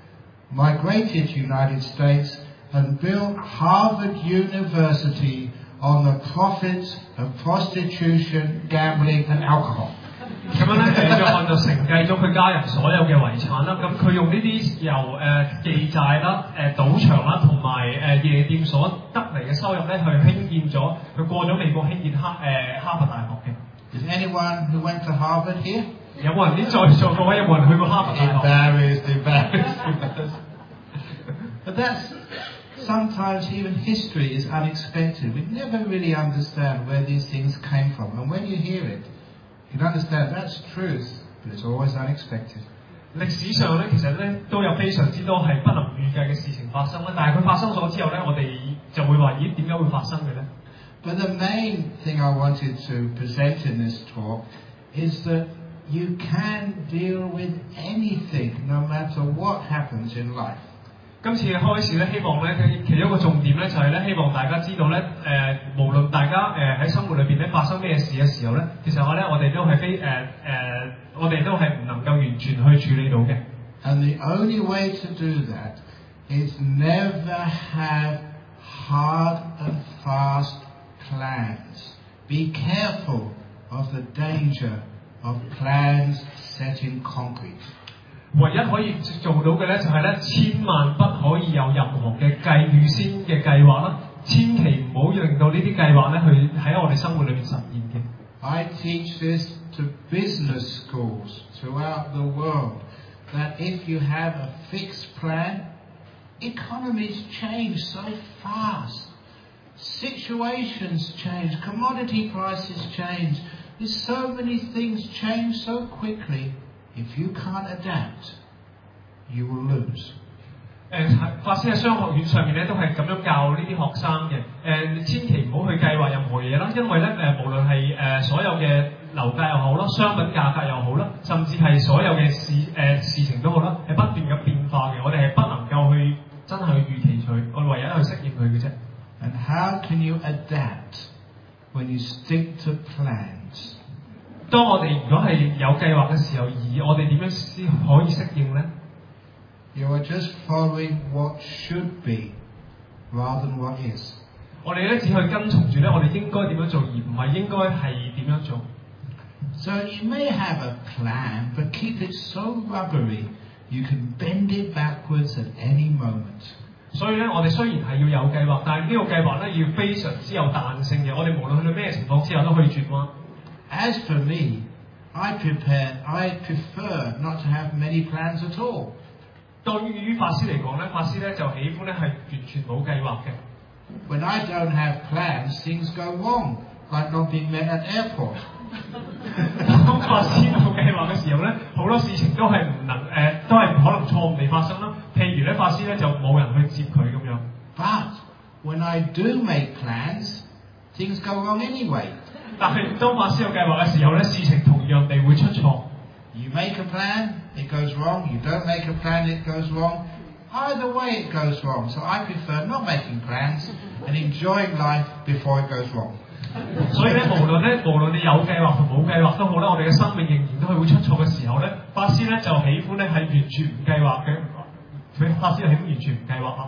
migrated to the United States, and built Harvard University on the profits of prostitution, gambling, and alcohol. 咁樣咧，誒約翰就承繼咗佢家人所有嘅遺產啦。咁佢用呢啲由誒、呃、記債啦、誒、呃、賭場啦同埋誒夜店所得嚟嘅收入咧，去興建咗，佢過咗美國興建哈誒、呃、哈佛大學嘅。 Is anyone who went to Harvard here? 有冇人啲在座各位有冇人去過哈佛大學 Embarrassed, embarrassed. But that's sometimes even history is unexpected. We never really understand where these things came from, and when you hear it, you can understand that's truth, but it's always unexpected. 歷史上咧，其實咧都有非常之多係不能預計嘅事情發生啦。但係佢發生咗之後咧，我哋就會話：咦，點解會發生嘅咧？ But the main thing I wanted to present in this talk is that you can deal with anything, no matter what happens in life. 今次嘅開始咧，希望咧其中一個重點咧就係咧，希望大家知道咧，誒、呃、無論大家誒喺、呃、生活裏邊咧發生咩事嘅時候咧，其實我咧我哋都係非誒誒、呃，我哋都係唔能夠完全去處理到嘅。 And the only way to do that is never have hard and fast plans. Be careful of the danger of plans set in concrete. 唯一可以做到嘅咧，就係咧，千萬不可以有任何嘅計預先嘅計劃啦，千祈唔好令令到呢啲計劃咧去喺我哋生活裏面實現嘅。 I teach this to business schools throughout the world, that if you have a fixed plan, economies change so fast. Situations change, commodity prices change. There's so many things change so quickly. If you can't adapt, you will lose. 誒法師喺商學院上面咧都係咁樣教呢啲學生嘅。誒、千祈唔好去計劃任何嘢啦，因為咧誒無論係誒所有嘅樓價又好啦，商品價格又好啦，甚至係所有嘅事誒、呃、事情都好啦，係不斷嘅變化嘅。我哋係不能夠去真係去預期佢，我哋唯有去適應佢嘅啫。 And how can you adapt when you stick to plans? 當我哋如果係有計劃嘅時候，而我哋點樣先可以適應咧？ You are just following what should be rather than what is. 我哋咧只去跟從住咧，我哋應該點樣做，而唔係應該係點樣做。 So you may have a plan, but keep it so rubbery you can bend it backwards at any moment. 所以咧，我哋雖然係要有計劃，但係呢個計劃咧要非常之有彈性嘅。我哋無論去到咩情況之下都可以轉彎。 As for me, I prepare, I prefer not to have many plans at all. 對於法師嚟講咧，法師咧就喜歡咧係完全冇計劃嘅。 When I don't have plans, things go wrong, like not being met at airport. 當法師冇計劃嘅時候咧，好多事情都係唔能誒、呃，都係可能錯誤地發生啦。譬如咧，法師咧就冇人去接佢咁樣。 But when I do make plans, things go wrong anyway. 但係當法師有計劃嘅時候咧，事情同樣地會出錯。 You make a plan, it goes wrong. You don't make a plan, it goes wrong. Either way, it goes wrong. So I prefer not making plans and enjoying life before it goes wrong. 所以咧，無論咧，無論你有計劃同冇計劃都好啦，我哋嘅生命仍然都係會出錯嘅時候咧，法師咧就喜歡咧係完全唔計劃嘅。佢法師係喜歡完全唔計劃啊。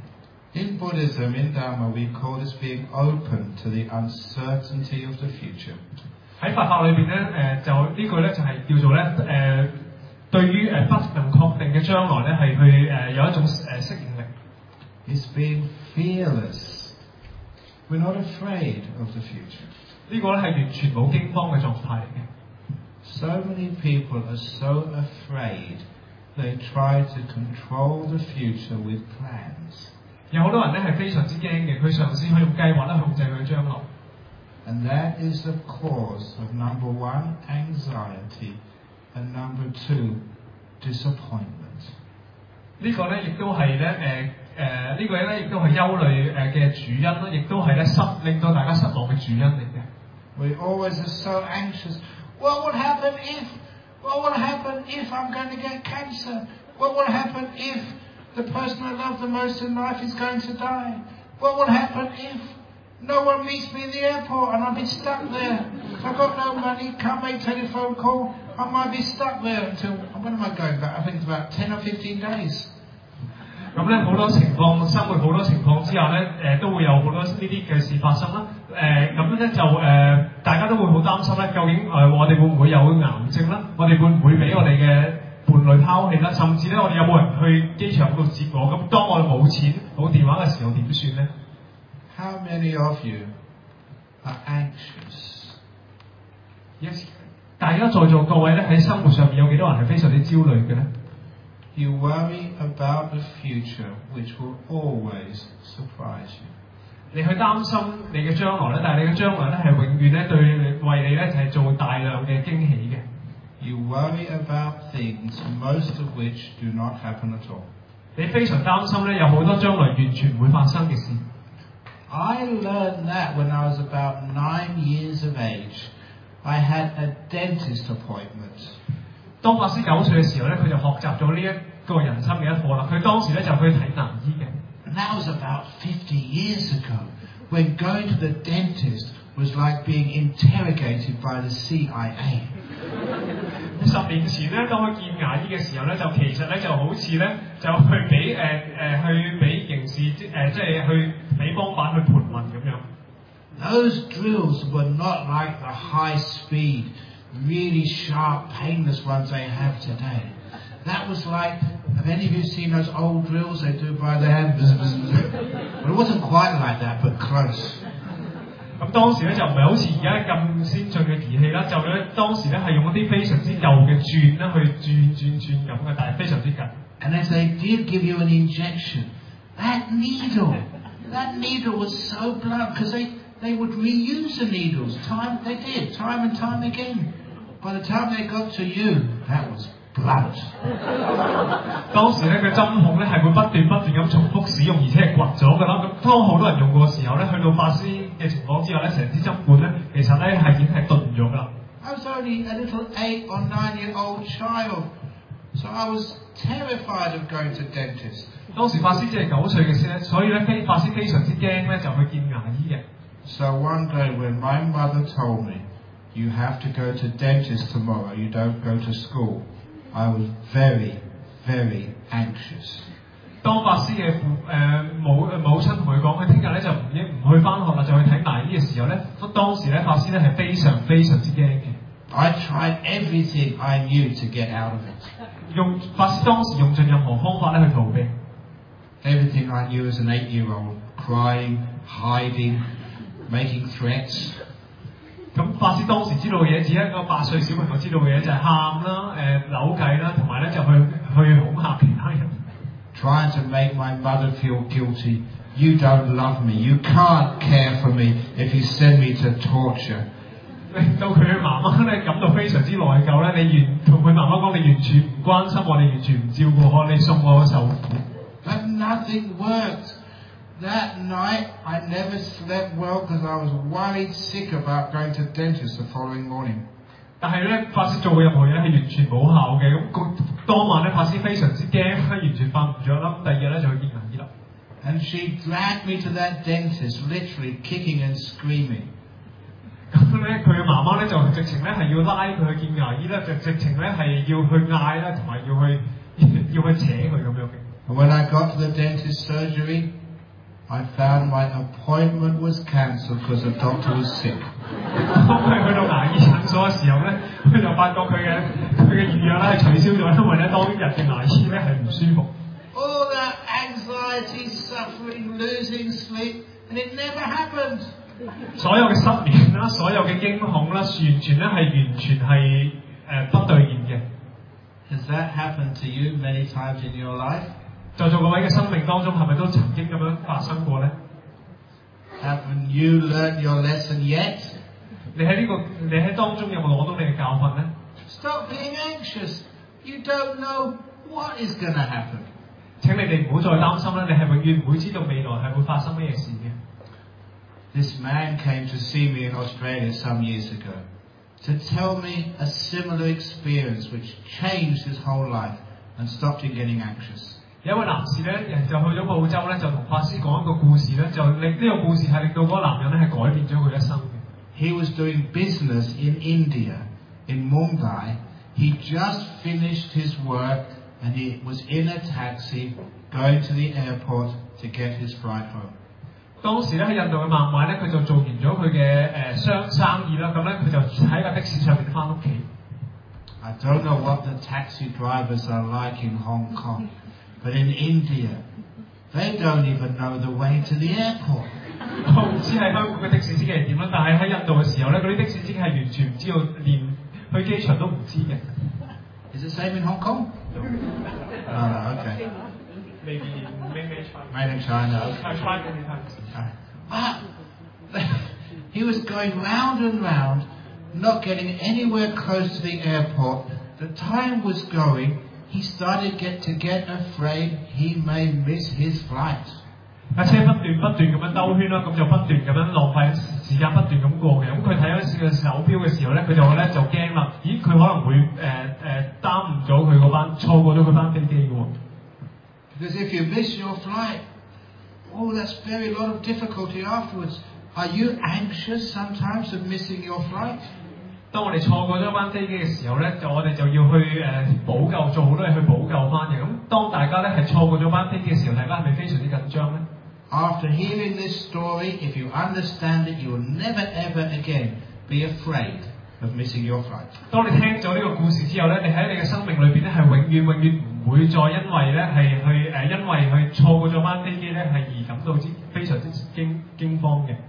In Buddhism, in Dharma, we call this being open to the uncertainty of the future. 喺佛法裏邊咧，誒、呃、就呢句咧就係、是、叫做咧誒、呃，對於誒不能確定嘅將來咧係去誒、呃、有一種誒適應力。 It's being fearless. We're not afraid of the future. 呢個咧係完全冇驚慌嘅狀態嚟嘅。 So many people are so afraid they try to control the future with plans. 有好多人咧係非常之驚嘅，佢嘗試去用計劃咧控制佢嘅將來。 And that is the cause of number one, anxiety, and number two, disappointment. 呢個咧亦都係咧誒誒呢個咧亦都係憂慮誒嘅主因啦，亦都係咧失令到大家失望嘅主因嚟嘅。 We always are so anxious. What will happen if? What will happen if I'm going to get cancer? What will happen if the person I love the most in life is going to die? What will happen if no one meets me in the airport and I'll be stuck there? I've got no money, can't make telephone call. I might be stuck there until, when am I going back? I think it's about ten or fifteen days. 咁咧好多情況，生活好多情況之下咧，誒、呃、都會有好多呢啲嘅事發生啦。誒咁咧就誒、呃，大家都會好擔心咧，究竟誒、呃、我哋會唔會有癌症啦？我哋會唔會俾我哋嘅伴侶拋棄啦？甚至咧，我哋有冇人去機場嗰度接我？咁當我哋冇錢冇電話嘅時候點算咧 How many of you are anxious? Yes， 大家在座各位咧喺生活上面有幾多人係非常之焦慮嘅咧？ You worry about the future, which will always surprise you. 你去擔心你嘅將來咧，但係你嘅將來咧係永遠咧對你為你咧就係做大量嘅驚喜嘅。 You worry about things, most of which do not happen at all. 你非常擔心咧，有好多將來完全唔會發生嘅事。 I learned that when I was about nine years of age. I had a dentist appointment. 當法師九歲嘅時候咧，佢就學習咗呢一個人生嘅一課啦。佢當時咧就去睇男醫嘅。 And that was about fifty years ago, when going to the dentist was like being interrogated by the C I A. 十年前咧，當佢見牙醫嘅時候咧，就其實咧就好似咧就去俾誒誒去俾刑事誒、呃、即係去俾幫辦去盤問咁樣。 Those drills were not like the high-speed, really sharp, painless ones they have today. That was like, have any of you seen those old drills they do by the hand? But it wasn't quite like that, but close. 咁當時咧就唔係好似而家咁先進嘅儀器啦，就咧當時咧係用一啲非常之幼嘅鑽咧去轉轉轉咁嘅，但係非常之近。 And as they did give you an injection, that needle, that needle was so blunt because they, they would reuse the needles. Time they did, time and time again. By the time they got to you, that was blunt. 當時咧嘅針孔咧係會不斷不斷咁重複使用，而且係掘咗㗎啦。咁當好多人用過嘅時候咧，去到法師嘅情況之下咧，成支針管咧其實咧係已經係鈍咗㗎啦。 I was only a little eight or nine-year-old child, so I was terrified of going to dentist. 當時法師只係九歲嘅時，所以咧非法師非常之驚咧，就去見牙醫嘅。 So one day when my mother told me, you have to go to dentist tomorrow, you don't go to school, I was very, very anxious. 當法師嘅父誒母母親同佢講，佢聽日咧就唔應唔去返學啦，就去睇牙醫嘅時候咧，當時咧法師咧係非常非常之驚嘅。 I tried everything I knew to get out of it. 用法師當時用盡任何方法咧去逃避。 Everything I knew as an eight-year-old, crying, hiding, making threats. 咁法師當時知道嘅嘢，只係一個八歲小朋友知道嘅嘢，就係喊啦、誒扭計啦，同埋咧就去去恐嚇其他人。 Trying to make my mother feel guilty. You don't love me. You can't care for me if you send me to torture. 令到佢嘅媽媽咧感到非常之內疚咧，你完同佢媽媽講，你完全唔關心我，你完全唔照顧我，你送我受苦。 But nothing worked. That night I never slept well because I was worried sick about going to dentist the following morning. 但係咧，法師做嘅任何嘢係完全冇效嘅。咁當晚咧，法師非常之驚，完全瞓唔着啦。第二日咧就去見牙醫啦。 And she dragged me to that dentist, literally kicking and screaming. 咁咧，佢嘅媽媽咧就直情咧係要拉佢去見牙醫啦，就直情咧係要去嗌啦，同埋要去要去扯佢咁樣嘅。 And when I got to the dentist surgery, I found my appointment was cancelled because the doctor was sick. 當佢去到牙醫診所嘅時候咧，佢就發覺佢嘅佢嘅預約咧係取消咗，因為咧當日嘅牙醫咧係唔舒服。 All that anxiety, suffering, losing sleep, and it never happened. 所有嘅失眠啦，所有嘅驚恐啦，完全咧係完全係誒不兌現嘅。 Has that happened to you many times in your life? 在座各位嘅生命當中，係咪都曾經咁樣發生過咧？ Haven't you learned your lesson yet? 你喺呢、這個你喺當中有冇攞到你嘅教訓咧？ Stop being anxious. You don't know what is going to happen. 請你哋唔好再擔心啦，你係永遠唔會知道未來係會發生咩事嘅。 This man came to see me in Australia some years ago to tell me a similar experience which changed his whole life and stopped him getting anxious. 有一位男士咧，就去咗澳洲咧，就同法師講一個故事咧，就令呢、這個故事係令到嗰個男人咧係改變咗佢一生嘅。 He was doing business in India, in Mumbai. He just finished his work and he was in a taxi going to the airport to get his flight home. 當時咧喺印度嘅孟買咧，佢就做完咗佢嘅誒商生意啦，咁咧佢就喺架的士上面翻屋企。 I don't know what the taxi drivers are like in Hong Kong, but in India, they don't even know the way to the airport. 我唔知喺香港嘅的士司機係點啦，但係喺印度嘅時候咧，嗰啲的士司機係完全唔知道，連去機場都唔知嘅。 Is it the same in Hong Kong? No. Oh, no, okay. Maybe maybe China. Made in China. I've tried many times. Ah, he was going round and round, not getting anywhere close to the airport. The time was going. He started get to get afraid he may miss his flight. 架車不斷不斷咁樣兜圈啦，咁就不斷咁樣浪費時間，不斷咁過嘅。咁佢睇咗個手錶嘅時候咧，佢就咧就驚啦。咦，佢可能會誒誒、呃呃、耽誤咗佢嗰班，錯過咗佢班飛機嘅喎。 Because if you miss your flight, oh, that's very lot of difficulty afterwards. Are you anxious sometimes of missing your flight? 當我哋錯過咗班飛機嘅時候咧，就我哋就要去誒、呃、補救，做好多嘢去補救翻嘅。咁當大家咧係錯過咗班飛機嘅時候，大家係咪非常之緊張咧？ After hearing this story, if you understand it, you will never ever again be afraid of missing your flight. 當你聽咗呢個故事之後咧，你喺你嘅生命裏邊咧係永遠永遠唔會再因為咧係去誒、呃、因為去錯過咗班飛機咧係而感到之非常之驚驚慌嘅。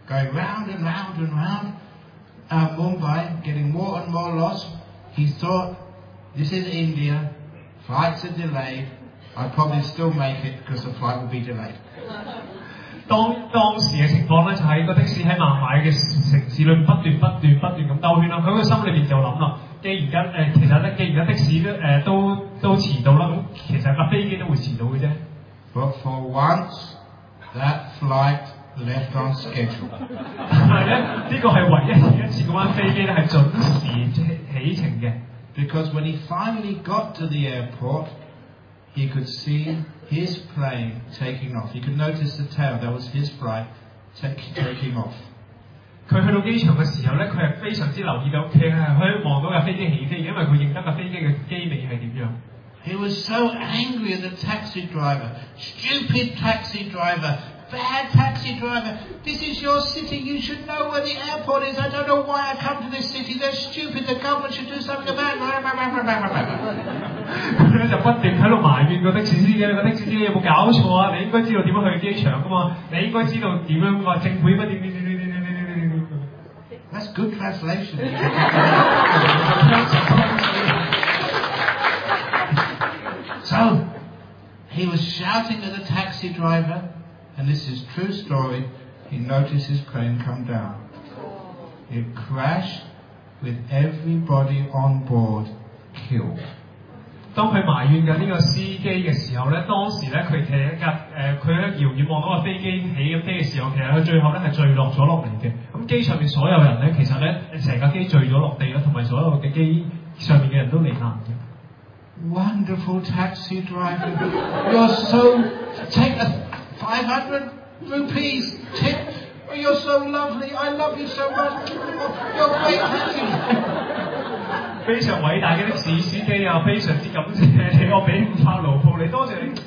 going round and round and round uh, Mumbai, getting more and more lost. He thought, this is India, flights are delayed, I'll probably still make it because the flight will be delayed. 當當時嘅情況咧，就喺個的士喺孟買嘅城市裏不斷不斷不斷咁兜圈啦。佢個心裏邊就諗啦，既然而家誒其實咧，既然而家的士咧誒都都遲到啦，咁其實架飛機都會遲到嘅啫。 But for once, that flight left on schedule. 但係咧，呢個係唯一一次嗰班飛機咧係準時起程嘅。 Because when he finally got to the airport, he could see his plane taking off. He could notice the tail. That was his flight take, taking off. 佢去到機場嘅時候咧，佢係非常之留意到，佢係可以望到架飛機起飛，因為佢認得架飛機嘅機尾係點樣。 He was so angry at the taxi driver. Stupid taxi driver. Bad taxi driver. This is your city. You should know where the airport is. I don't know why I come to this city. They're stupid. The government should do something about it. 佢咧就不斷喺度埋怨個的士司機，個的士司機有冇搞錯啊？你應該知道點樣去機場噶嘛？你應該知道點樣話政府應該點點點點點點點點點。 That's good translation. So, he was shouting at the taxi driver, and this is true story, he noticed his plane come down. It crashed with everybody on board killed. 當佢埋怨緊呢個司機嘅時候咧，當時咧佢企一架誒，佢咧遙遠望到個飛機起緊飛嘅時候，其實佢最後咧係墜落咗落嚟嘅。咁機上面所有人咧，其實咧成架機墜咗落地啦，同埋所有嘅機上面嘅人都罹難嘅。 Wonderful taxi driver, you're so take a five hundred rupees tip. You're so lovely. I love you so much. You're great taxi. 非常偉大嘅的士司機啊，非常之感謝你，我俾五百盧布你，多謝你。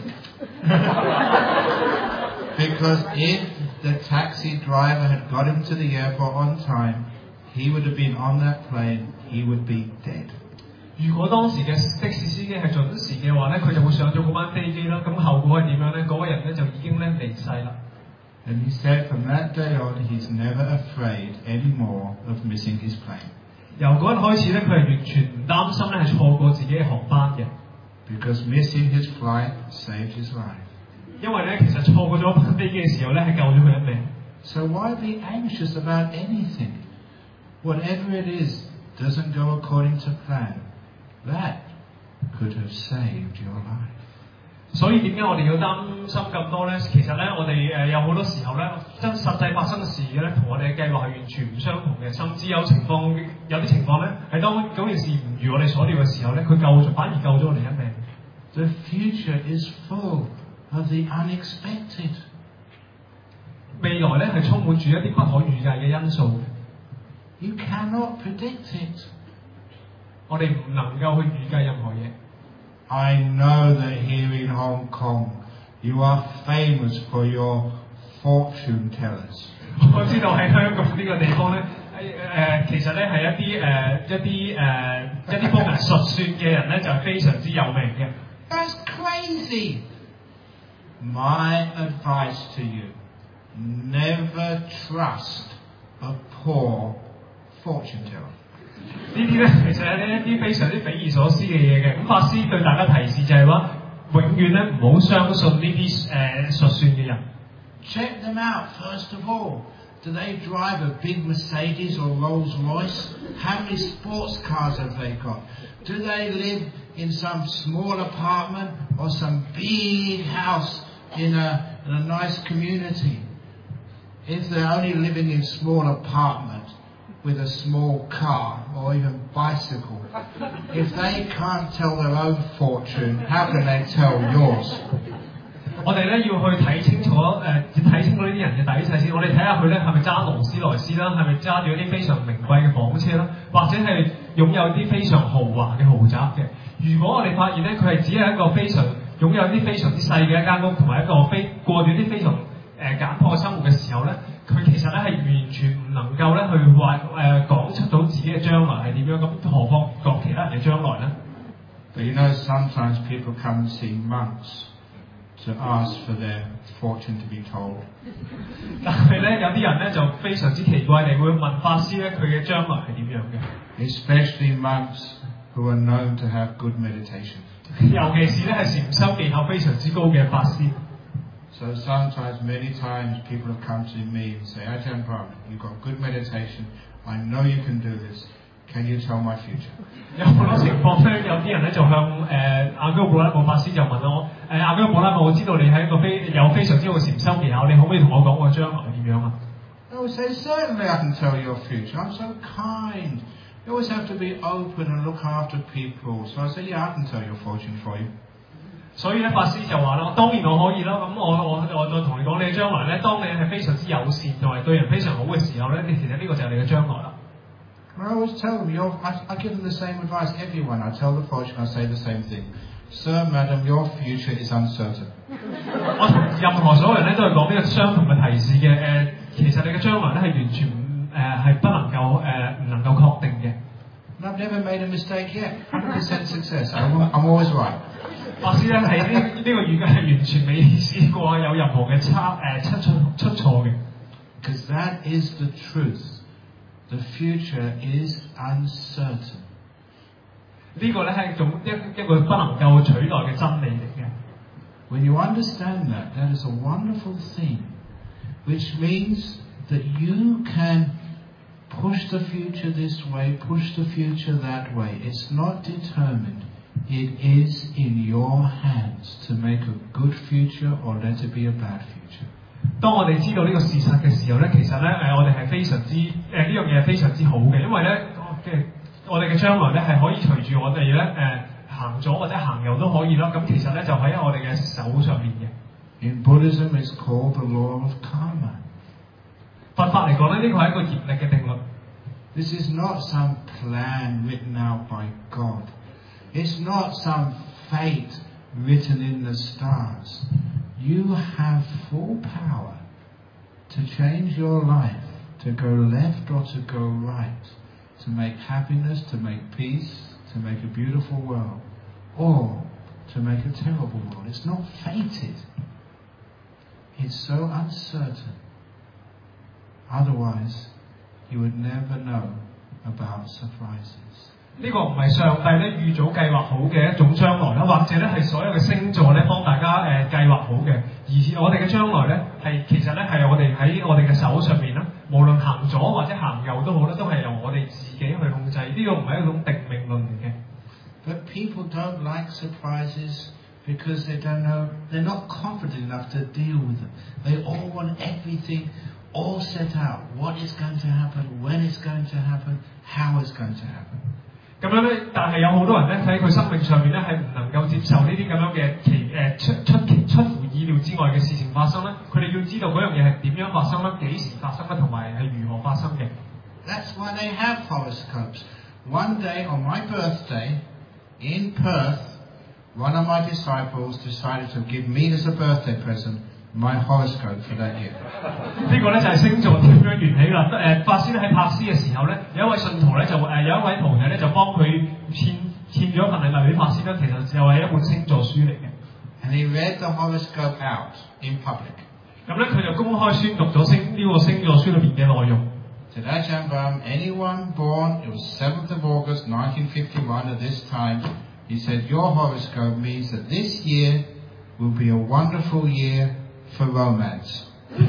Because if the taxi driver had got him to the airport on time, he would have been on that plane. He would be dead. 如果當時嘅的士司機係準時嘅話咧，佢就會上咗嗰班飛機啦。咁後果係點樣咧？嗰個人咧就已經咧離世啦。 And he said from that day on, he's never afraid anymore of missing his plane. 由嗰日開始咧，佢係完全唔擔心咧係錯過自己嘅航班嘅。 Because missing his flight saved his life. 因為咧，其實錯過咗班飛機嘅時候咧，係救咗佢一命。 So why be anxious about anything? Whatever it is doesn't go according to plan. That could have saved your life. 所以點解我哋要擔心咁多咧？其實咧，我哋誒有好多時候咧，真實際發生嘅事嘅咧，同我哋嘅計劃係完全唔相同嘅，甚至有情況有啲情況咧，係當嗰件事唔如我哋所料嘅時候咧，佢救咗反而救咗我哋一命。 The future is full of the unexpected. 未來咧係充滿住一啲不可預計嘅因素。 You cannot predict it. 我哋唔能夠去預計任何嘢。 I know that here in Hong Kong, you are famous for your fortune tellers. 我知道喺香港呢個地方咧，誒、呃、其實咧係一啲誒、呃、一啲誒、呃、一啲幫人述說嘅人咧，就係非常之有名嘅。 That's crazy. My advice to you: never trust a poor fortune teller. 呢啲咧其實係一啲非常之匪夷所思嘅嘢嘅。咁法師對大家提示就係話，永遠咧唔好相信呢啲誒述算嘅人。 Check them out first of all. Do they drive a big Mercedes or Rolls Royce? How many sports cars have they got? Do they live in some small apartment or some big house in a, in a nice community? If they're only living in small apartment with a small car or even bicycle, if they can't tell their own fortune, how can they tell yours? 我哋咧要去睇清楚誒，睇、呃、清楚呢啲人嘅底細先。我哋睇下佢咧係咪揸勞斯萊斯啦，係咪揸住一啲非常名貴嘅房車啦，或者係擁有啲非常豪華嘅豪宅嘅。如果我哋發現咧佢係只係一個非常擁有啲非常之細嘅一間屋，同埋一個非過住啲非常誒、呃、簡樸嘅生活嘅時候咧，佢其實咧係完全唔能夠咧去話誒講出到自己嘅將來係點樣，咁何況講其他人嘅將來咧？ But you know, sometimes people come and see monks to ask for their fortune to be told. 但係咧，有啲人咧就非常之奇怪地會問法師咧，佢嘅將來係點樣嘅 Especially monks who are known to have good meditation. 尤其是咧係禪修技巧非常之高嘅法師。 So sometimes, many times, people have come to me and say, Ajahn Brahm, you've got good meditation. I know you can do this. Can you tell my future? 有好多情況咧，有啲人咧就向誒阿姜布拉姆法師就問我誒阿姜布拉姆，我知道你係一個非有非常之好嘅禪修技巧，你可唔可以同我講我將來點樣啊？ I would say, certainly I can tell your future. I'm so kind. You always have to be open and look after people. So I say, yeah, I can tell your fortune for you. 所以咧，法師就話啦，當然我可以啦。咁我我我我同你講，你將來咧，當你係非常之友善同埋對人非常好嘅時候咧，你其實呢個就係你嘅將來啦。 I always tell them, your, I, I give them the same advice. Everyone, I tell the fortune, I say the same thing. Sir, madam, your future is uncertain. 我同任何所有人咧都係講呢個相同嘅提示嘅。誒、呃，其實你嘅將來咧係完全誒係不能夠誒唔能夠確定嘅。 And I've never made a mistake yet. one hundred percent success. I'm, I'm always right. 法師咧喺呢呢個預計係完全未試過有任何嘅差誒出出出錯嘅。 Because that is the truth. The future is uncertain. 呢個咧係一種一一個不能夠取代嘅真理嚟嘅。 When you understand that, that is a wonderful thing, which means that you can push the future this way, push the future that way. It's not determined. It is in your hands to make a good future or let it be a bad future. 當我哋知道呢個事實嘅時候咧，其實咧誒我哋係非常之誒呢樣嘢係非常之好嘅，因為咧嘅我哋嘅將來咧係可以隨住我哋咧誒行左或者行右都可以啦。咁其實咧就喺我哋嘅手上面嘅。 In Buddhism, it's called the law of karma. 佛法嚟講咧，呢個係一個業力嘅定律。 This is not some plan written out by God. It's not some fate written in the stars. You have full power to change your life, to go left or to go right, to make happiness, to make peace, to make a beautiful world, or to make a terrible world. It's not fated. It's so uncertain. Otherwise, you would never know about surprises. 呢個唔係上帝咧預早計劃好嘅一種將來啦，或者咧係所有嘅星座咧幫大家誒、呃、計劃好嘅，而我哋嘅將來咧係其實咧係我哋喺我哋嘅手上面啦，無論行左或者行右都好啦，都係由我哋自己去控制。呢、這個唔係一種定命論嚟嘅。 But people don't like surprises because they don't know, they're not confident enough to deal with them. They all want everything all set out. What is going to happen, when it's going to happen, how it's going to happen. 咁樣咧，但係有好多人咧喺佢生命上面咧係唔能夠接受呢啲咁樣嘅奇誒出出奇出乎意料之外嘅事情發生咧，佢哋要知道嗰樣嘢係點樣發生啦，幾時發生啦，同埋係如何發生嘅。 That's why they have horoscopes. One day on my birthday in Perth, one of my disciples decided to give me as a birthday present my horoscope for that year. 呢個咧就係星座點樣緣起啦。誒法師咧喺拍師嘅時候咧，有一位信徒咧就誒有一位徒弟咧就幫佢獻獻咗一份禮物俾法師咧，其實就係一本星座書嚟嘅。 And he read the horoscope out in public. 咁咧佢就公開宣讀咗星呢個星座書裏邊嘅內容。 Said, Ajahn Brahm, anyone born, it was seventh of August nineteen fifty-one at this time, he said, your horoscope means that this year will be a wonderful year for romance.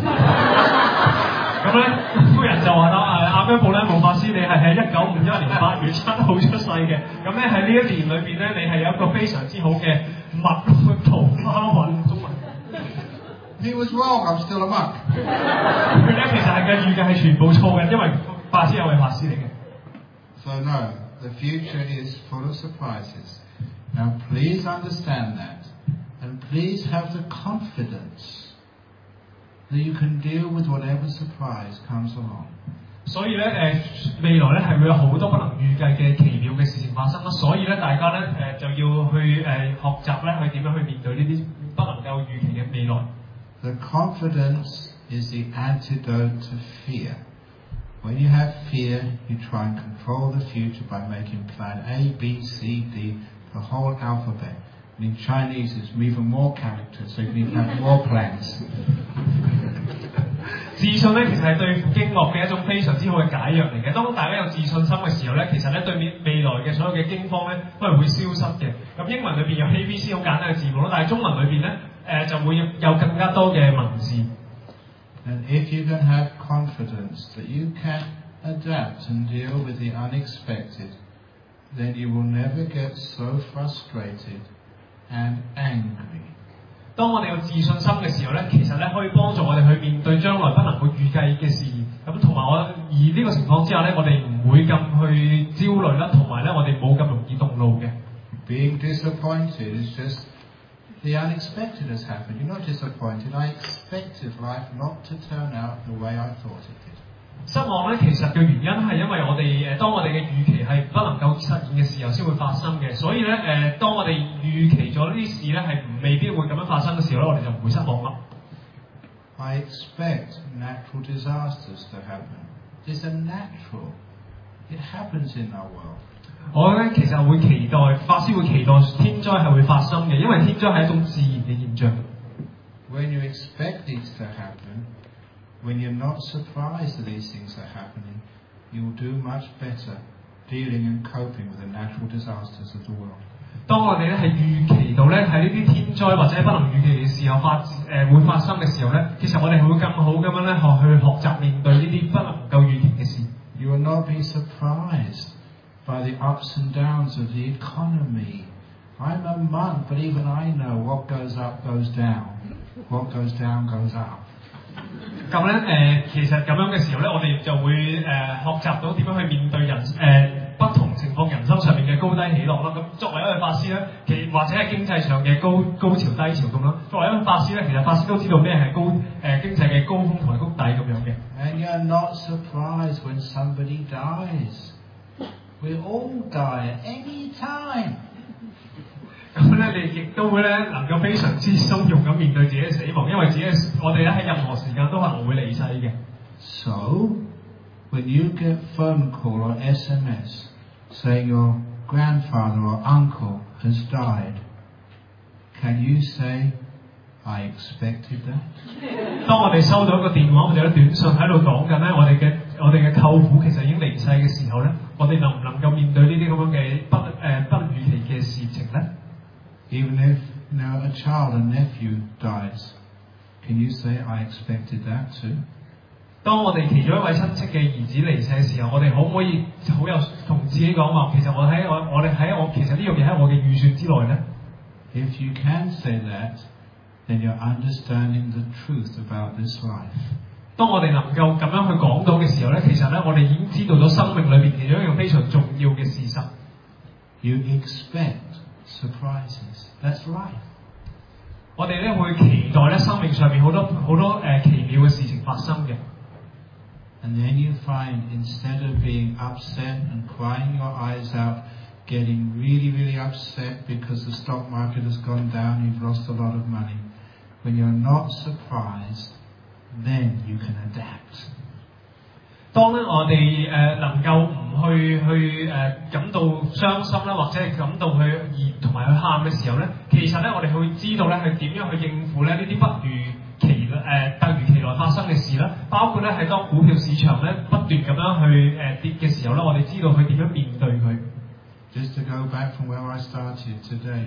咁咧，夫人就話啦：誒阿姜布咧，無法師，你係喺一九五一年八月七號出世嘅。咁咧喺呢一年裏邊咧，你係有一個非常之好嘅蜜桃花運中文。 He was wrong. I'm still a monk. 佢咧其實係嘅預計係全部錯嘅，因為法師係位法師嚟嘅。 So no, the future is full of surprises. Now please understand that, and please have the confidence that you can deal with whatever surprise comes along. 所以咧誒、呃，未來咧係會有好多不能預計嘅奇妙嘅事情發生啦。所以咧，大家咧誒、呃、就要去誒、呃、學習咧去點樣去面對呢啲不能夠預期嘅未來。 The confidence is the antidote to fear. When you have fear, you try and control the future by making plan A, B, C, D, the whole alphabet. And in Chinese, it's even more character, so you can have more plans. 自信咧，其實係對付經絡嘅一種非常之好嘅解藥嚟嘅。當大家有自信心嘅時候咧，其實咧對未未來嘅所有嘅驚慌咧都係會消失嘅。咁英文裏邊有 A B C 好簡單嘅字母啦，但係中文裏邊咧誒就會有更加多嘅文字。 And if you can have confidence that you can adapt and deal with the unexpected, then you will never get so frustrated and angry. 當我哋有自信心嘅時候咧，其實咧可以幫助我哋去面對將來不能夠預計嘅事。咁同埋我而呢個情況之下咧，我哋唔會咁去焦慮啦，同埋咧我哋冇咁容易動怒嘅。 Being disappointed is just the unexpected has happened. You're not disappointed. I expected life not to turn out the way I thought it did. 失望咧，其實嘅原因係因為我哋誒，當我哋嘅預期係不能夠實現嘅時候先會發生嘅，所以咧誒，當我哋預期咗呢啲事咧係未必會咁樣發生嘅時候咧，我哋就唔會失望啦。 I expect natural disasters to happen. It's a natural. It happens in our world. 我咧其實會期待，法師會期待天災係會發生嘅，因為天災係一種自然嘅現象。 When you expect these to happen, when you're not surprised that these things are happening, you'll do much better dealing and coping with the natural disasters of the world. 當我哋咧係預期到咧喺呢啲天災或者不能預期嘅時候發誒、呃、會發生嘅時候咧，其實我哋會更好咁樣咧學去學習面對呢啲不能夠預期嘅事。 You will not be surprised by the ups and downs of the economy. I'm a monk, but even I know what goes up goes down, what goes down goes up. 咁咧誒，其實咁樣嘅時候咧，我哋就會誒、呃、學習到點樣去面對人誒、呃、不同情況人生上面嘅高低起落啦。咁作為一位法師咧，其或者係經濟上嘅高高潮低潮咁啦。作為一位法師咧，其實法師都知道咩係高誒、呃、經濟嘅高峰同埋谷底咁樣嘅。 And you're not surprised when somebody dies. We all die at any time. 咁咧，你亦都會咧能夠非常之鬆容咁面對自己嘅死亡，因為自己我哋咧喺任何時間都可能會離世嘅。 So, when you get phone call or S M S saying your grandfather or uncle has died, can you say, I expected that? 當我哋收到一個電話或者短信喺度講緊咧，我哋嘅我哋嘅舅父其實已經離世嘅時候咧，我哋能唔能夠面對呢啲咁樣嘅不誒、呃、不預期嘅事情咧？ Even if you know, a child, a nephew dies, can you say, I expected that too? 當我哋其中一位親戚嘅兒子離世嘅時候，我哋可唔可以好有同自己講話？其實我喺我我哋喺我其實呢樣嘢喺我嘅預算之內咧。 If you can say that, then you're understanding the truth about this life. 當我哋能夠咁樣去講到嘅時候咧，其實咧我哋已經知道咗生命裏邊其中一樣非常重要嘅事實。 You expect surprises. That's life. 我哋咧會期待咧生命上面好多好多誒、呃、奇妙嘅事情發生嘅。 And then you find instead of being upset and crying your eyes out, getting really, really upset because the stock market has gone down, you've lost a lot of money. When you're not surprised, then you can adapt. 當咧我哋誒、呃、能夠唔去去誒、呃、感到傷心啦，或者係感到去熱同埋去喊嘅時候咧，其實咧我哋會知道咧係點樣去應付咧呢啲不如其誒、呃、突如其來發生嘅事啦。包括咧係當股票市場咧不斷咁樣去誒、呃、跌嘅時候咧，我哋知道佢點樣面對佢。 Just to go back from where I started today,